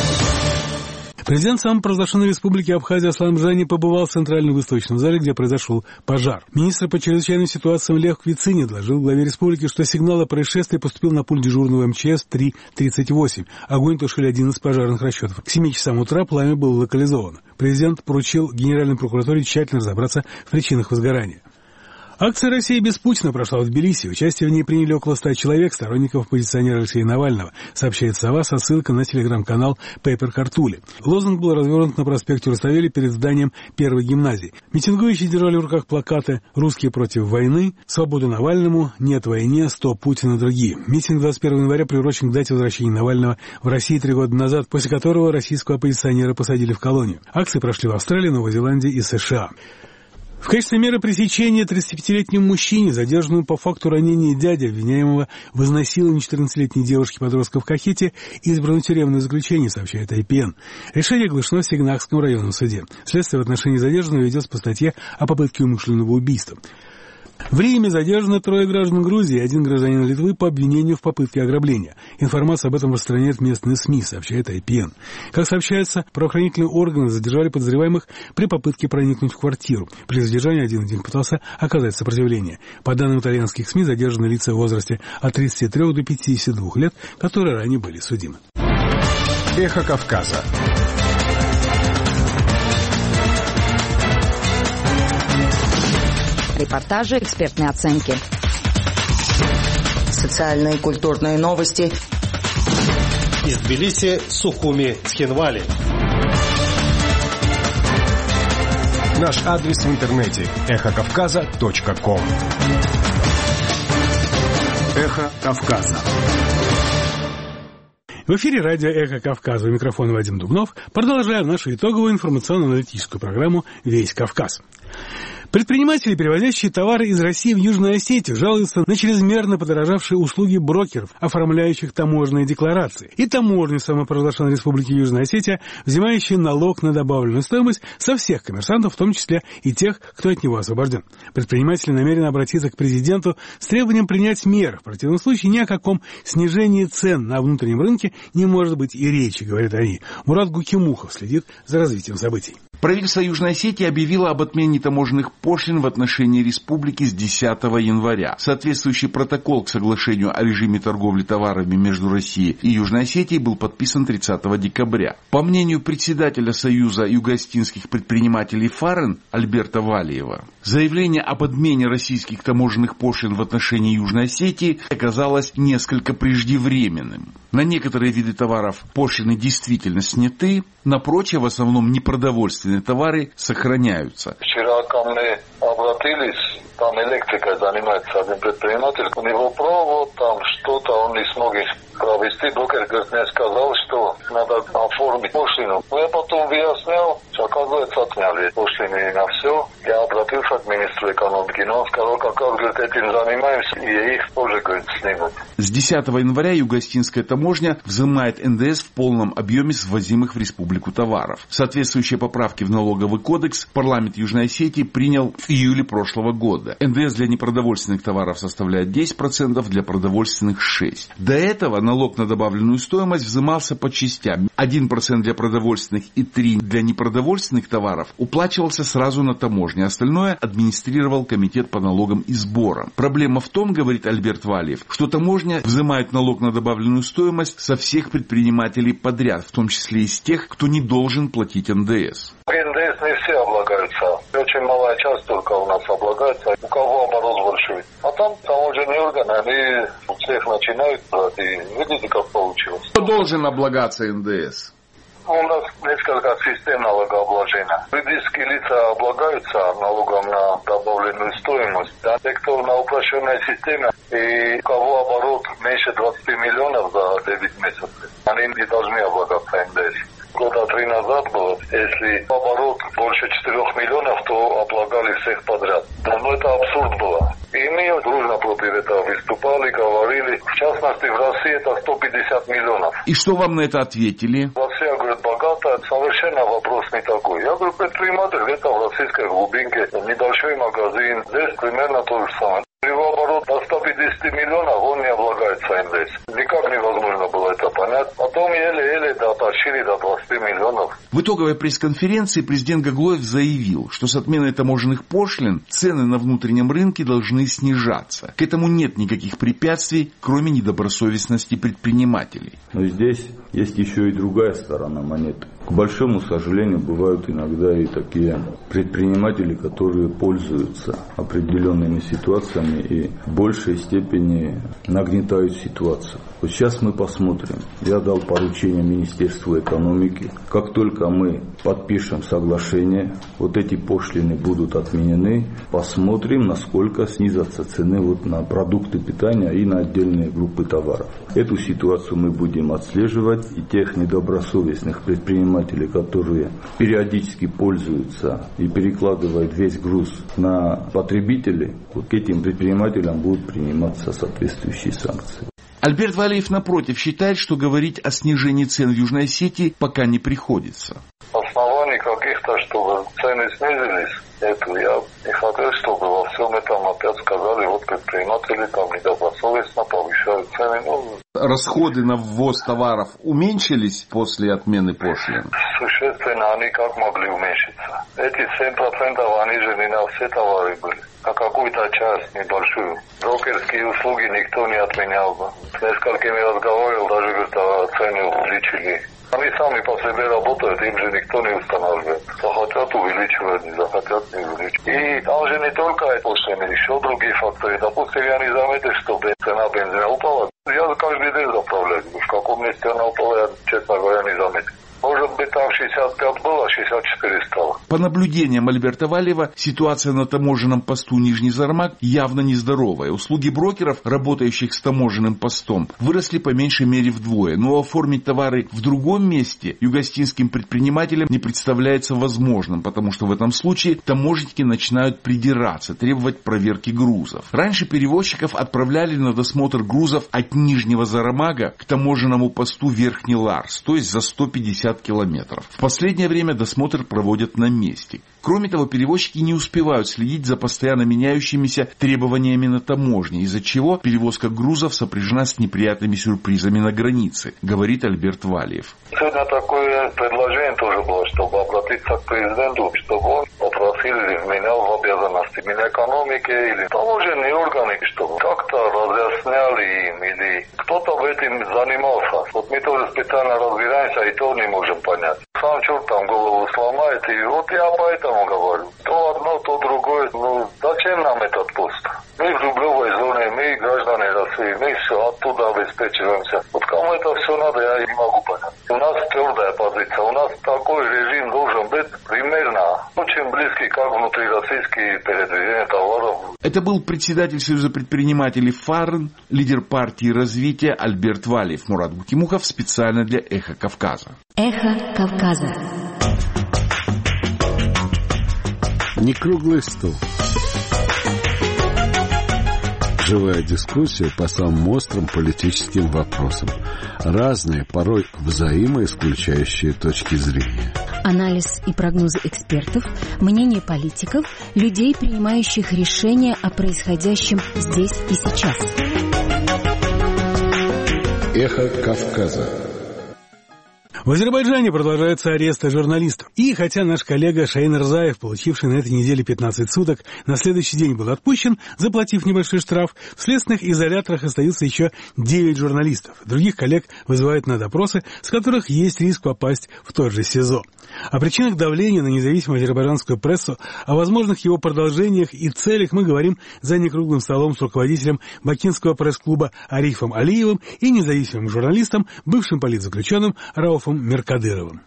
Президент самопровозглашенной республики Абхазия Аслан Бжани побывал в Центральном выставочном зале, где произошел пожар. Министр по чрезвычайным ситуациям Лев Квицинин доложил главе республики, что сигнал о происшествии поступил на пульт дежурного МЧС 338. Огонь тушили один из пожарных расчетов. К 7 часам утра пламя было локализовано. Президент поручил Генеральной прокуратуре тщательно разобраться в причинах возгорания. Акция «Россия без Путина» прошла в Тбилиси. Участие в ней приняли около 100 человек, сторонников оппозиционера Алексея Навального, сообщает «Сова» со ссылкой на телеграм-канал «Пейпер Картули». Лозунг был развернут на проспекте Руставели перед зданием первой гимназии. Митингующие держали в руках плакаты «Русские против войны», «Свободу Навальному», «Нет войне», «Стоп Путин» и другие. Митинг 21 января приурочен к дате возвращения Навального в Россию 3 года назад, после которого российского оппозиционера посадили в колонию. Акции прошли в Австралии, Новой Зеландии и США. В качестве меры пресечения 35-летнему мужчине, задержанному по факту ранения дяди, обвиняемого в изнасиловании 14-летней девушки-подростка в Кахете, избрано тюремное заключение, сообщает IPN. Решение оглашено в Сигнакском районном суде. Следствие в отношении задержанного ведется по статье о попытке умышленного убийства. В Риме задержаны 3 граждан Грузии и 1 гражданин Литвы по обвинению в попытке ограбления. Информацию об этом распространяют местные СМИ, сообщает IPN. Как сообщается, правоохранительные органы задержали подозреваемых при попытке проникнуть в квартиру. При задержании один из них пытался оказать сопротивление. По данным итальянских СМИ, задержаны лица в возрасте от 33 до 52 лет, которые ранее были судимы. Эхо Кавказа. Репортажи, экспертные оценки. Социальные и культурные новости. Из Тбилиси, Сухуми, Цхинвали. Наш адрес в интернете эхокавказа.ком. Эхо Кавказа. В эфире радио «Эхо Кавказа». У микрофона Вадим Дубнов. Продолжаем нашу итоговую информационно-аналитическую программу «Весь Кавказ». Предприниматели, перевозящие товары из России в Южную Осетию, жалуются на чрезмерно подорожавшие услуги брокеров, оформляющих таможенные декларации, и таможню самопровозглашенной Республики Южная Осетия, взимающие налог на добавленную стоимость со всех коммерсантов, в том числе и тех, кто от него освобожден. Предприниматели намерены обратиться к президенту с требованием принять меры. В противном случае ни о каком снижении цен на внутреннем рынке не может быть и речи, говорят они. Мурат Гукимухов следит за развитием событий. Правительство Южной Осетии объявило об отмене таможенных пошлин в отношении республики с 10 января. Соответствующий протокол к соглашению о режиме торговли товарами между Россией и Южной Осетией был подписан 30 декабря. По мнению председателя Союза юго-осетинских предпринимателей ФАРЕН Альберта Валиева, заявление об отмене российских таможенных пошлин в отношении Южной Осетии оказалось несколько преждевременным. На некоторые виды товаров пошлины действительно сняты, на прочие, в основном непродовольственные товары, сохраняются. Вчера ко мне обратились, там электрикой занимается один предприниматель, у него провод, там что-то он не смог провести. Брокер, говорит, мне сказал, что надо оформить пошлину. Но я потом выяснял, что, оказывается, отняли пошлины на все. Я обратился к министру экономики, но он сказал, как раз, говорит, этим занимаемся, и их тоже, говорит, снимут. С 10 января Юго-Осетинская таможня взимает НДС в полном объеме с ввозимых в республику товаров. Соответствующие поправки в налоговый кодекс парламент Южной Осетии принял в июле прошлого года. НДС для непродовольственных товаров составляет 10%, для продовольственных 6%. До этого налог на добавленную стоимость взимался по частям. 1% для продовольственных и 3% для непродовольственных товаров уплачивался сразу на таможне. Остальное администрировал комитет по налогам и сборам. Проблема в том, говорит Альберт Валиев, что таможня взимает налог на добавленную стоимость со всех предпринимателей подряд, в том числе из тех, кто не должен платить НДС. НДС не все облагаются. Очень малая часть только у нас облагается. У кого оборот большой. А там таможенные органы, они у всех начинают брать. И видите, как получилось. Кто должен облагаться НДС? У нас несколько систем налогообложения. Юридические лица облагаются налогом на добавленную стоимость. А те, кто на упрощенной системе, и у кого оборот меньше 20 миллионов за 9 месяцев, они не должны облагаться НДС. Года 3 назад было, если оборот больше 4 миллионов, то облагали всех подряд. Но это абсурд было. И мы дружно против этого выступали, говорили. В частности, в России это 150 миллионов. И что вам на это ответили? Россия, говорит, богатая. Совершенно вопрос не такой. Я говорю, предприниматель где-то в российской глубинке, небольшой магазин. Здесь примерно то же самое. Его оборот до 150 миллионов, он не облагается НДС. Никак невозможно было это понять. Потом еле-еле дотащили до 20 миллионов. В итоговой пресс-конференции президент Гаглоев заявил, что с отменой таможенных пошлин цены на внутреннем рынке должны снижаться. К этому нет никаких препятствий, кроме недобросовестности предпринимателей. Но здесь есть еще и другая сторона монеты. К большому сожалению, бывают иногда и такие предприниматели, которые пользуются определенными ситуациями и в большей степени нагнетают ситуацию. Вот сейчас мы посмотрим. Я дал поручение Министерству экономики. Как только мы подпишем соглашение, вот эти пошлины будут отменены, посмотрим, насколько снизятся цены вот на продукты питания и на отдельные группы товаров. Эту ситуацию мы будем отслеживать, и тех недобросовестных предпринимателей, которые периодически пользуются и перекладывают весь груз на потребителей, вот к этим предпринимателям будут приниматься соответствующие санкции. Альберт Валиев, напротив, считает, что говорить о снижении цен в Южной Осетии пока не приходится. Оснований каких-то, чтобы цены снизились, это я не хотел, чтобы во всем этом опять сказали, вот предприниматели там недобросовестно повышают цены. Расходы на ввоз товаров уменьшились после отмены пошлин? Существенно они как могли уменьшиться. Эти 7% они же не на все товары были, а какую-то часть небольшую. Брокерские услуги никто не отменял бы. С несколькими разговаривал, даже говорит, цены увеличили. Они сами по себе работают, им же никто не устанавливает. Захотят увеличивать, не захотят не увеличивать. И там же не только пошлины, еще другие факторы. Допустим, я не заметил, что цена бензина упала. Я каждый день заправляю. В каком месте она упала, я, честно говоря, не заметил. Может быть, там 65 было, 64 стало. По наблюдениям Альберта Валиева, ситуация на таможенном посту Нижний Зармак явно нездоровая. Услуги брокеров, работающих с таможенным постом, выросли по меньшей мере вдвое. Но оформить товары в другом месте югостинским предпринимателям не представляется возможным, потому что в этом случае таможенники начинают придираться, требовать проверки грузов. Раньше перевозчиков отправляли на досмотр грузов от Нижнего Зарамага к таможенному посту Верхний Ларс, то есть за 150 километров. В последнее время досмотр проводят на месте. Кроме того, перевозчики не успевают следить за постоянно меняющимися требованиями на таможне, из-за чего перевозка грузов сопряжена с неприятными сюрпризами на границе, говорит Альберт Валиев. Сегодня такое предложение тоже было, чтобы обратиться к президенту, чтобы он попросил или вменял в обязанности Минэкономики или таможенные органы, чтобы как-то разъясняли им или кто-то в этом занимался. Вот мы тоже специально разбираемся и то не можем понять. Сам черт там голову сломает, и вот я поэтому говорю. То одно, то другое. Зачем нам этот пост? Мы в рублевой зоне, мы граждане России, мы все оттуда обеспечиваемся. Вот кому это все надо, я не могу понять. У нас твердая позиция, у нас такой режим должен быть примерно очень близкий, как внутрироссийские передвижения товаров. Это был председатель Союза предпринимателей ФАРН, лидер партии развития Альберт Валиев. Мурат Гукимухов специально для «Эхо Кавказа». «Эхо Кавказа». Не круглый стол. Живая дискуссия по самым острым политическим вопросам. Разные, порой взаимоисключающие точки зрения. Анализ и прогнозы экспертов, мнение политиков, людей, принимающих решения о происходящем здесь и сейчас. Эхо Кавказа. В Азербайджане продолжаются аресты журналистов. И хотя наш коллега Шаин Рзаев, получивший на этой неделе 15 суток, на следующий день был отпущен, заплатив небольшой штраф, в следственных изоляторах остаются еще 9 журналистов. Других коллег вызывают на допросы, с которых есть риск попасть в тот же СИЗО. О причинах давления на независимую азербайджанскую прессу, о возможных его продолжениях и целях мы говорим за некруглым столом с руководителем Бакинского пресс-клуба Арифом Алиевым и независимым журналистом, бывшим политзаключенным Рауфом Меркадыровым.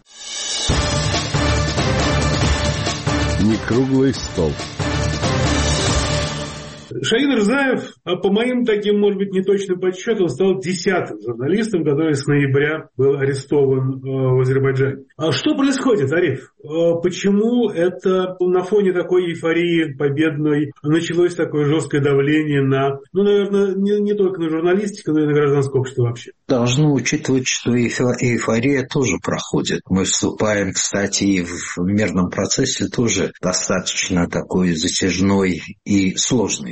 Некруглый стол. Шаин Рзаев, по моим таким, может быть, неточным подсчетам, стал 10-м журналистом, который с ноября был арестован в Азербайджане. А что происходит, Ариф? Почему это на фоне такой эйфории победной началось такое жесткое давление на, наверное, не только на журналистику, но и на гражданское общество вообще? Должно учитывать, что эйфория тоже проходит. Мы вступаем, кстати, и в мирном процессе тоже достаточно такой затяжной и сложный.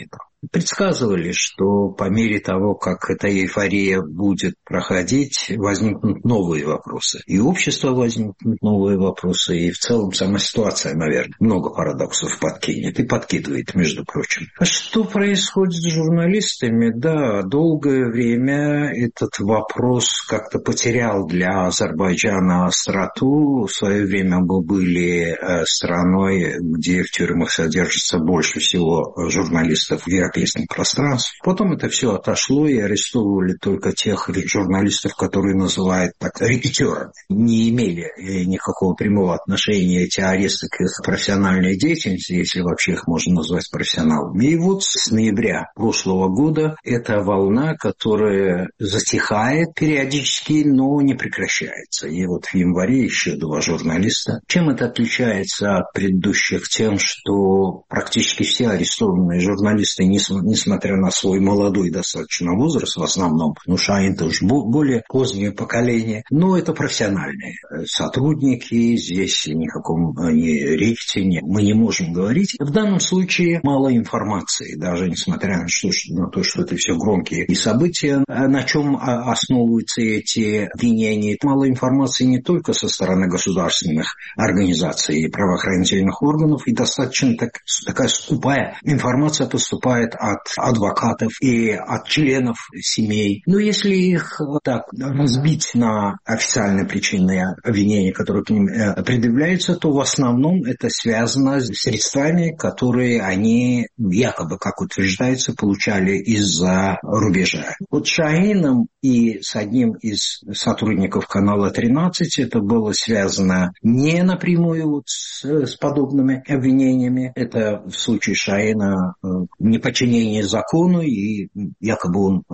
предсказывали, что по мере того, как эта эйфория будет проходить, возникнут новые вопросы. И общество возникнут новые вопросы, и в целом сама ситуация, наверное, много парадоксов подкинет и подкидывает, между прочим. А что происходит с журналистами? Да, долгое время этот вопрос как-то потерял для Азербайджана остроту. В свое время мы были страной, где в тюрьмах содержится больше всего журналистов в европейском пространстве. Потом это все отошло, и арестовывали только тех журналистов, которые называют так рекетерами. Не имели никакого прямого отношения эти аресты к их профессиональной деятельности, если вообще их можно назвать профессионалами. И вот с ноября прошлого года эта волна, которая затихает периодически, но не прекращается. И вот в январе еще 2 журналиста. Чем это отличается от предыдущих? Тем, что практически все арестованные журналисты, несмотря на свой молодой достаточно возраст, в основном, ну, Шаин тоже более позднее поколение, но это профессиональные сотрудники, здесь никаком рефте мы не можем говорить. В данном случае мало информации, даже несмотря на то, что это все громкие и события, на чем основываются эти обвинения. Мало информации не только со стороны государственных организаций и правоохранительных органов, и достаточно такая скупая информация поступает от адвокатов и от членов семей. Но если их так разбить на официальные причины обвинения, которые к ним предъявляются, то в основном это связано с средствами, которые они якобы, как утверждается, получали из-за рубежа. Вот Шаином и с одним из сотрудников канала 13 это было связано не напрямую вот с подобными обвинениями. Это в случае Шаина неподчинение закону, и якобы он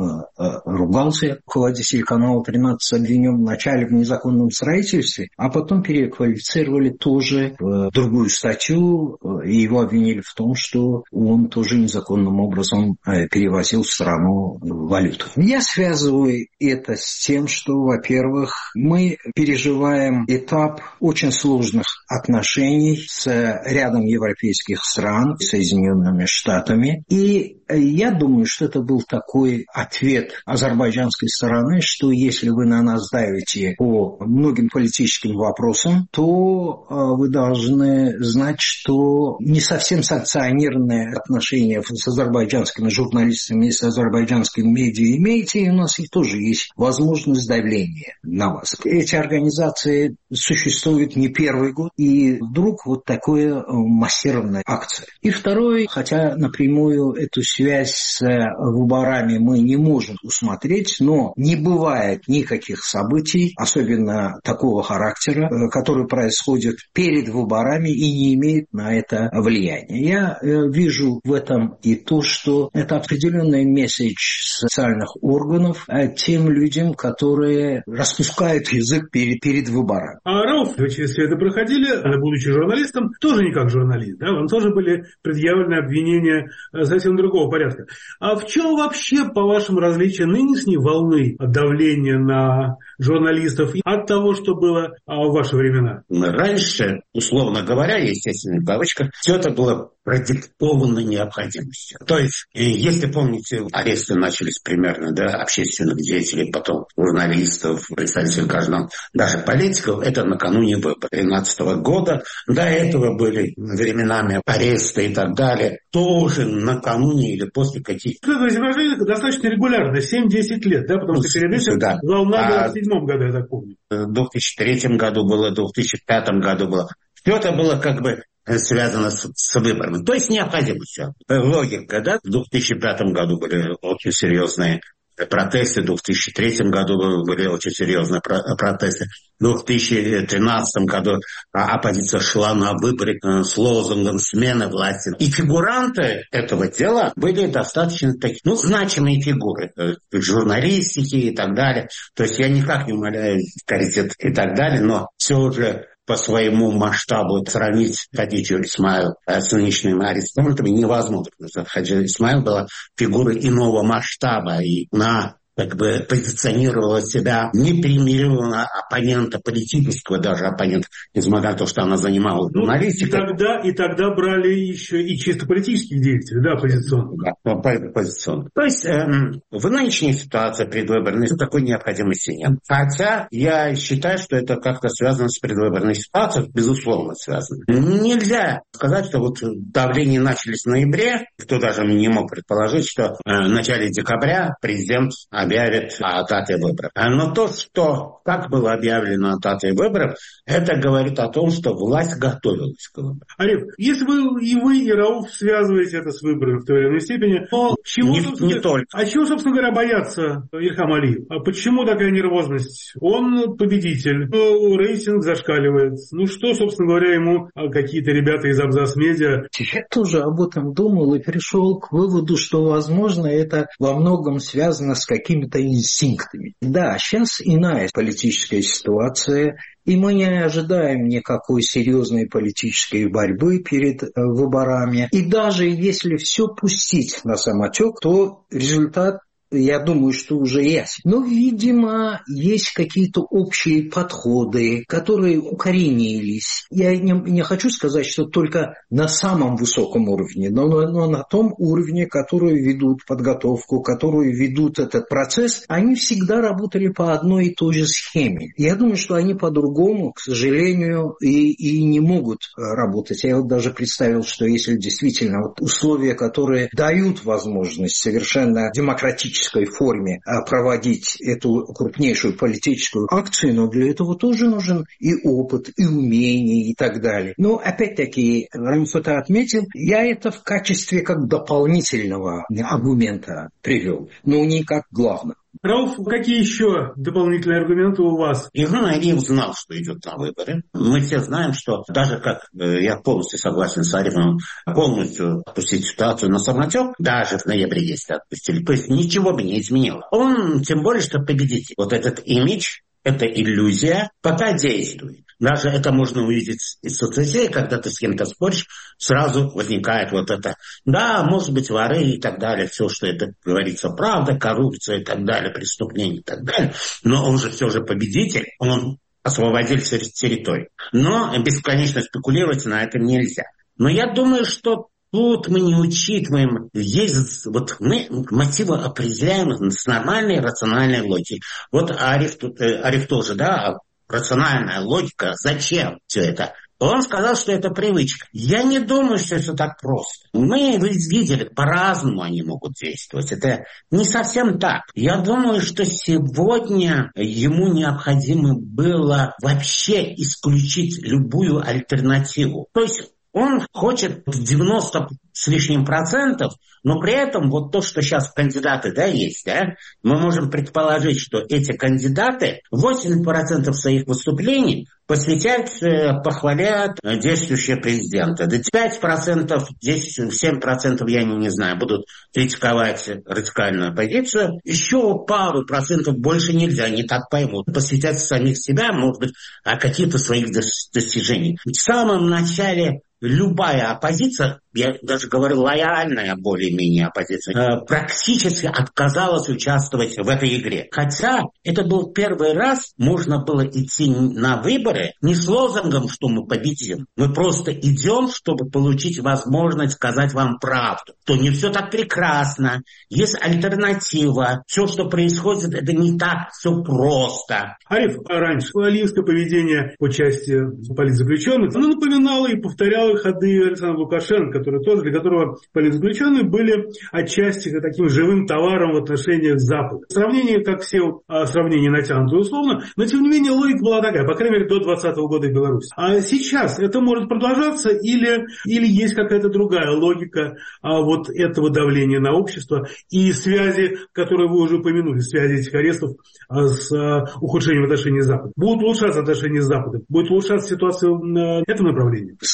ругался. Руководитель канала 13 обвинен вначале в незаконном строительстве, а потом переквалифицировали тоже в другую статью, и его обвинили в том, что он тоже незаконным образом перевозил в страну валюту. Я связываю это с тем, что, во-первых, мы переживаем этап очень сложных отношений с рядом европейских стран, Соединенными Штатами, и я думаю, что это был такой ответ азербайджанской стороны, что если вы на нас давите по многим политическим вопросам, то вы должны знать, что не совсем санкционированные отношения с азербайджанскими журналистами и с азербайджанскими медиа имеете, и у нас тоже есть возможность давления на вас. Эти организации существуют не первый год, и вдруг вот такая массированная акция. И второе, хотя напрямую эту связь с выборами мы не можем усмотреть, но не бывает никаких событий, особенно такого характера, которые происходят перед выборами и не имеют на это влияния. Я вижу в этом и то, что это определенный месседж социальных органов тем людям, которые распускают язык перед выборами. А Рауф, вы через все это проходили, будучи журналистом, тоже не как журналист, да? Вам тоже были предъявлены обвинения совсем другого порядка. А в чем вообще, по-вашему, различие нынешней волны давления на журналистов от того, что было в ваши времена? Раньше, условно говоря, естественно, в кавычках, все это было продиктовано необходимостью. То есть, если помните, аресты начались примерно, да, общественных деятелей, потом журналистов, представителей граждан, даже политиков, это накануне выборов 2013 года. До этого были временами аресты и так далее, тоже накануне или после каких-то... Это изображение достаточно регулярно, 7-10 лет, да, потому что перед этим волна была в 2007 году, я так помню. В 2003 году было, в 2005 году было. Все это было как бы связано с выборами. То есть необходимостью. Логика, да? В 2005 году были очень серьезные протесты, в 2003 году были очень серьезные протесты. В 2013 году оппозиция шла на выборы с лозунгом смены власти. И фигуранты этого дела были достаточно такие, значимые фигуры в журналистике и так далее. То есть я никак не умаляю авторитет и так далее, но все же по своему масштабу сравнить Хадиджу Исмаил с нынешними арестантами невозможно. Хадиджа Исмаил была фигурой иного масштаба, и на как бы позиционировала себя непримиримого оппонента, политического даже оппонента, несмотря на то, что она занималась журналистикой. И тогда брали еще и чисто политических деятелей, да, оппозиционных. Да, оппозиционных. То есть в нынешней ситуации предвыборной такой необходимости нет. Хотя я считаю, что это как-то связано с предвыборной ситуацией, безусловно связано. Нельзя сказать, что вот давления начались в ноябре, кто даже не мог предположить, что в начале декабря президент объявит о дате выборов. Но то, что как было объявлено о дате выборов, это говорит о том, что власть готовилась к выборам. Ариф, если вы и Рауф связываете это с выборами в той или иной степени, то чего, не только. А чего, собственно говоря, боятся Ильхам Алиев? А почему такая нервозность? Он победитель, рейтинг зашкаливает. Ну что, собственно говоря, ему какие-то ребята из Абзас-медиа? Я тоже об этом думал и пришел к выводу, что, возможно, это во многом связано с какими-то инстинктами. Да, сейчас иная политическая ситуация, и мы не ожидаем никакой серьезной политической борьбы перед выборами. И даже если все пустить на самотек, то результат, я думаю, что уже ясен. Но, видимо, есть какие-то общие подходы, которые укоренились. Я не хочу сказать, что только на самом высоком уровне, но на том уровне, который ведут подготовку, которые ведут этот процесс, они всегда работали по одной и той же схеме. Я думаю, что они по-другому, к сожалению, и не могут работать. Я вот даже представил, что если действительно вот условия, которые дают возможность совершенно демократически форме проводить эту крупнейшую политическую акцию, но для этого тоже нужен и опыт, и умение, и так далее. Но, опять-таки, Рамиф это отметил, я это в качестве как дополнительного аргумента привел, но не как главного. Рауф, какие еще дополнительные аргументы у вас? Ильхам Алиев знал, что идет на выборы. Мы все знаем, что даже как я полностью согласен с Арифом, полностью отпустить ситуацию на самотек, даже в ноябре если отпустили, то есть ничего бы не изменило. Он, тем более, что победитель. Вот этот имидж, эта иллюзия пока действует. Даже это можно увидеть из соцсетей, когда ты с кем-то споришь, сразу возникает вот это, да, может быть, воры и так далее, все, что это говорится, правда, коррупция и так далее, преступления и так далее. Но он же все же победитель, он освободитель территории. Но бесконечно спекулировать на этом нельзя. Но я думаю, что тут мы не учитываем, есть вот мы мотивы определяем с нормальной рациональной логикой. Вот Ариф тоже, да, рациональная логика, зачем все это? Он сказал, что это привычка. Я не думаю, что это так просто. Мы видели, по-разному они могут действовать. Это не совсем так. Я думаю, что сегодня ему необходимо было вообще исключить любую альтернативу. То есть он хочет 90 с лишним процентов, но при этом вот то, что сейчас кандидаты, да, есть, да, мы можем предположить, что эти кандидаты 80% своих выступлений посвятят похвале действующего президента. 5%, 7% я не знаю, будут критиковать радикальную оппозицию. Еще пару процентов больше нельзя, не так поймут. Посвятят самих себя, может быть, какие-то своих достижений. В самом начале любая оппозиция, я даже говорю лояльная более-менее оппозиция, практически отказалась участвовать в этой игре. Хотя это был первый раз, можно было идти на выборы не с лозунгом, что мы победим. Мы просто идем, чтобы получить возможность сказать вам правду. То не все так прекрасно, есть альтернатива. Все, что происходит, это не так все просто. Ариф, раньше алиевское поведение по части политзаключенных, оно напоминало и повторяло ходы Александра Лукашенко, для которого политзаключенные были отчасти таким живым товаром в отношениях с Западом. Сравнение, как все сравнения натянутые условно, но тем не менее логика была такая, по крайней мере, до 2020 года в Беларуси. А сейчас это может продолжаться или есть какая-то другая логика вот этого давления на общество и связи, которые вы уже упомянули, связи этих арестов с ухудшением отношений с Западом. Будут улучшаться отношения с Западом? Будет улучшаться ситуация в этом направлении? С выводом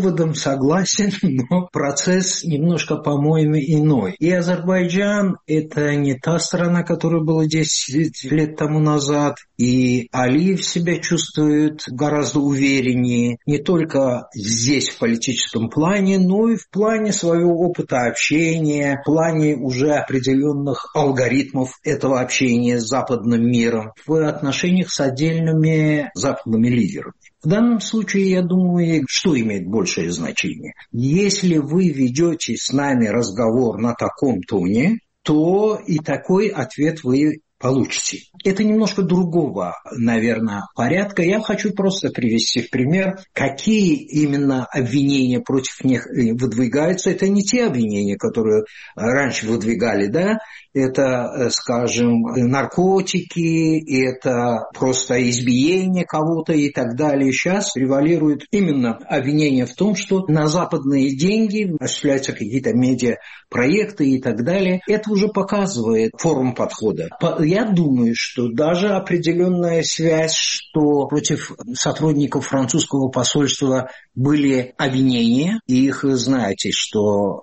выводом согласен, но процесс немножко, по-моему, иной. И Азербайджан – это не та страна, которая была 10 лет тому назад, и Алиев себя чувствует гораздо увереннее, не только здесь в политическом плане, но и в плане своего опыта общения, в плане уже определенных алгоритмов этого общения с западным миром, в отношениях с отдельными западными лидерами. В данном случае, я думаю, что имеет большее значение? Если вы ведете с нами разговор на таком тоне, то и такой ответ вы получите. Это немножко другого, наверное, порядка. Я хочу просто привести в пример, какие именно обвинения против них выдвигаются. Это не те обвинения, которые раньше выдвигали, да? Это, скажем, наркотики, это просто избиение кого-то и так далее. Сейчас превалирует именно обвинение в том, что на западные деньги осуществляются какие-то медиапроекты и так далее. Это уже показывает форму подхода. Я думаю, что даже определенная связь, что против сотрудников французского посольства были обвинения, и их знаете, что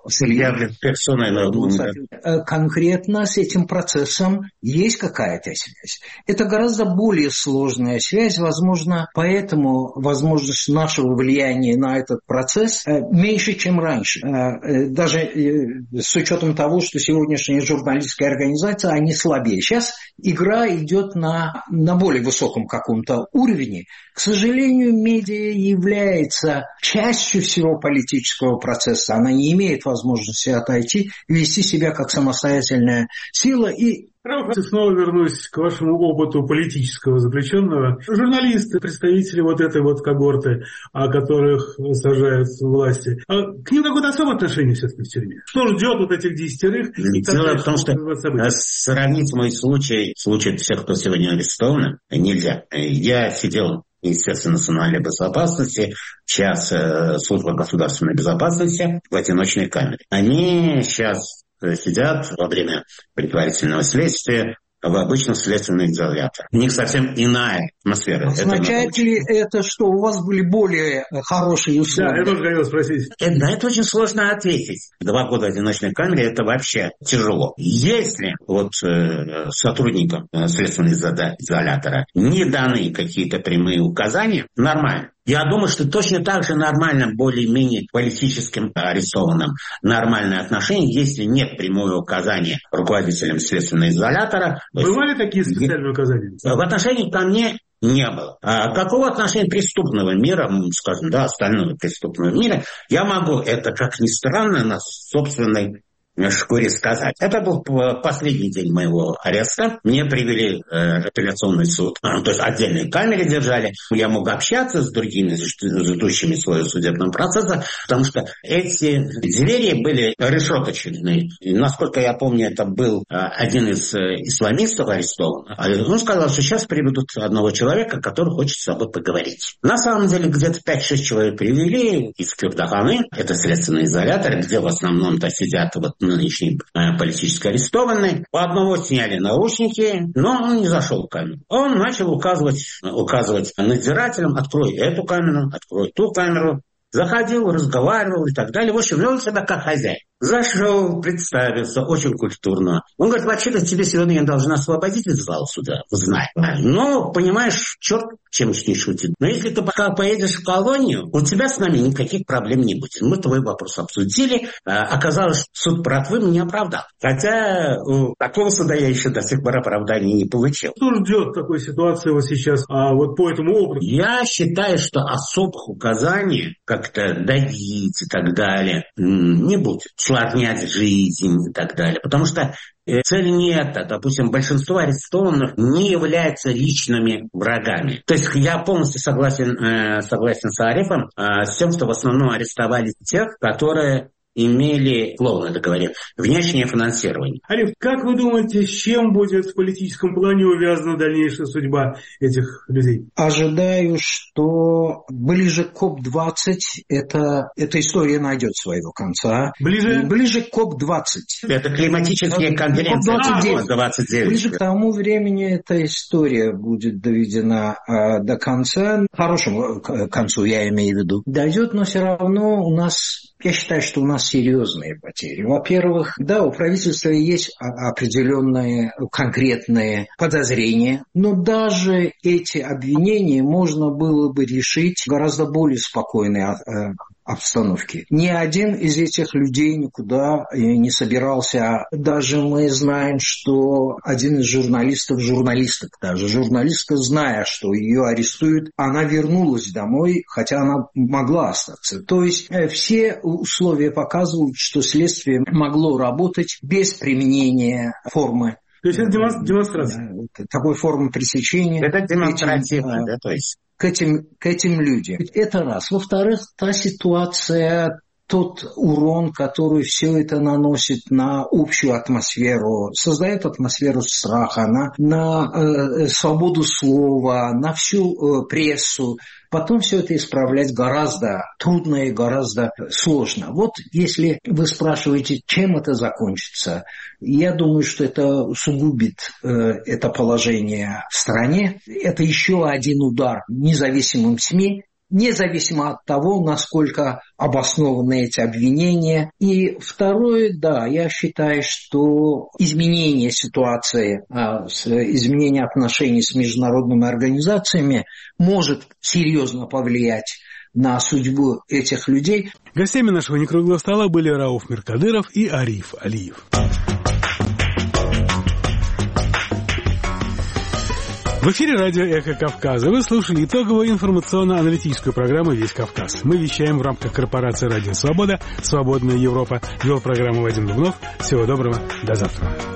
конкретно с этим процессом есть какая-то связь. Это гораздо более сложная связь, возможно, поэтому возможность нашего влияния на этот процесс меньше, чем раньше. Даже с учетом того, что сегодняшние журналистские организации, они слабее. Сейчас игра идет на более высоком каком-то уровне. К сожалению, медиа является частью всего политического процесса. Она не имеет возможности отойти и вести себя как самостоятельная сила. И снова вернусь к вашему опыту политического заключенного. Журналисты, представители вот этой вот когорты, которых сажают в власти, к ним какое-то особое отношение все-таки в тюрьме? Что ждет вот этих 10? Дело в том, что сравнить мой случай всех, кто сегодня арестован, нельзя. Я сидел в Министерстве национальной безопасности, сейчас служба государственной безопасности в одиночной камере. Они сейчас сидят во время предварительного следствия в обычном следственном изоляторе. У них совсем иная атмосфера. Означает ли это, что у вас были более хорошие условия? Да, я тоже хотел спросить. На это очень сложно ответить. 2 года в одиночной камере – это вообще тяжело. Если сотрудникам следственного изолятора не даны какие-то прямые указания, нормально. Я думаю, что точно так же нормально более-менее политическим арестованным нормальное отношение, если нет прямого указания руководителям следственного изолятора. Бывали такие специальные указания? В отношении ко мне не было. Какого отношения преступного мира, скажем, остального преступного мира, я могу это, как ни странно, на собственной шкуре сказать. Это был последний день моего ареста. Мне привели апелляционный суд, то есть отдельной камере держали. Я мог общаться с другими ждущими своего судебного процесса, потому что эти двери были решеточные. И, насколько я помню, это был один из исламистов арестован. Он сказал, что сейчас приведут одного человека, который хочет с собой поговорить. На самом деле где-то 5-6 человек привели из Кюрдаханы, это следственный изолятор, где в основном-то сидят нынешний политически арестованный. У одного сняли наручники, но он не зашел в камеру. Он начал указывать надзирателям: открой эту камеру, открой ту камеру. Заходил, разговаривал и так далее. В общем, вел себя как хозяин. Зашел, представился, очень культурно. Он говорит: вообще-то тебе сегодня я должна освободить из зала суда. Знай. Но, понимаешь, черт чем не шутит. Но если ты пока поедешь в колонию, у тебя с нами никаких проблем не будет. Мы твой вопрос обсудили. Оказалось, суд Братвы не оправдал. Хотя у такого суда я еще до сих пор оправдания не получил. Что ждет такой ситуации вот сейчас, вот по этому опыту? Я считаю, что особых указаний как-то давить и так далее не будет. Усложнять жизнь и так далее. Потому что цель не это. Допустим, большинство арестованных не являются личными врагами. То есть я полностью согласен с Арифом с тем, что в основном арестовали тех, которые имели, словно это говоря, внешнее финансирование. Ариф, как вы думаете, с чем будет в политическом плане увязана дальнейшая судьба этих людей? Ожидаю, что ближе к КОП-20 эта история найдет своего конца. Ближе к КОП-20. Это климатические конференции. КОП-29. Ближе к тому времени эта история будет доведена до конца. К хорошему концу, я имею в виду. Дойдет, но все равно у нас... Я считаю, что у нас серьезные потери. Во-первых, да, у правительства есть определенные конкретные подозрения, но даже эти обвинения можно было бы решить в гораздо более спокойной обстановке. Ни один из этих людей никуда не собирался. Даже мы знаем, что один из журналисток даже, журналистка, зная, что ее арестуют, она вернулась домой, хотя она могла остаться. То есть все условия показывают, что следствие могло работать без применения формы. То есть это демонстрация? Такой формы пресечения. Это демонстративно, да, то есть. К этим людям. Это раз. Во-вторых, та ситуация, тот урон, который все это наносит на общую атмосферу, создает атмосферу страха, на свободу слова, на всю прессу. Потом все это исправлять гораздо трудно и гораздо сложно. Вот если вы спрашиваете, чем это закончится, я думаю, что это усугубит это положение в стране. Это еще один удар независимым СМИ, независимо от того, насколько обоснованы эти обвинения. И второе, да, я считаю, что изменение ситуации, изменение отношений с международными организациями может серьезно повлиять на судьбу этих людей. Гостями нашего некруглого стола были Рауф Миркадыров и Ариф Алиев. В эфире радио «Эхо Кавказа». Вы слушали итоговую информационно-аналитическую программу «Весь Кавказ». Мы вещаем в рамках корпорации «Радио Свобода», «Свободная Европа». Вел программу Вадим Дубнов. Всего доброго. До завтра.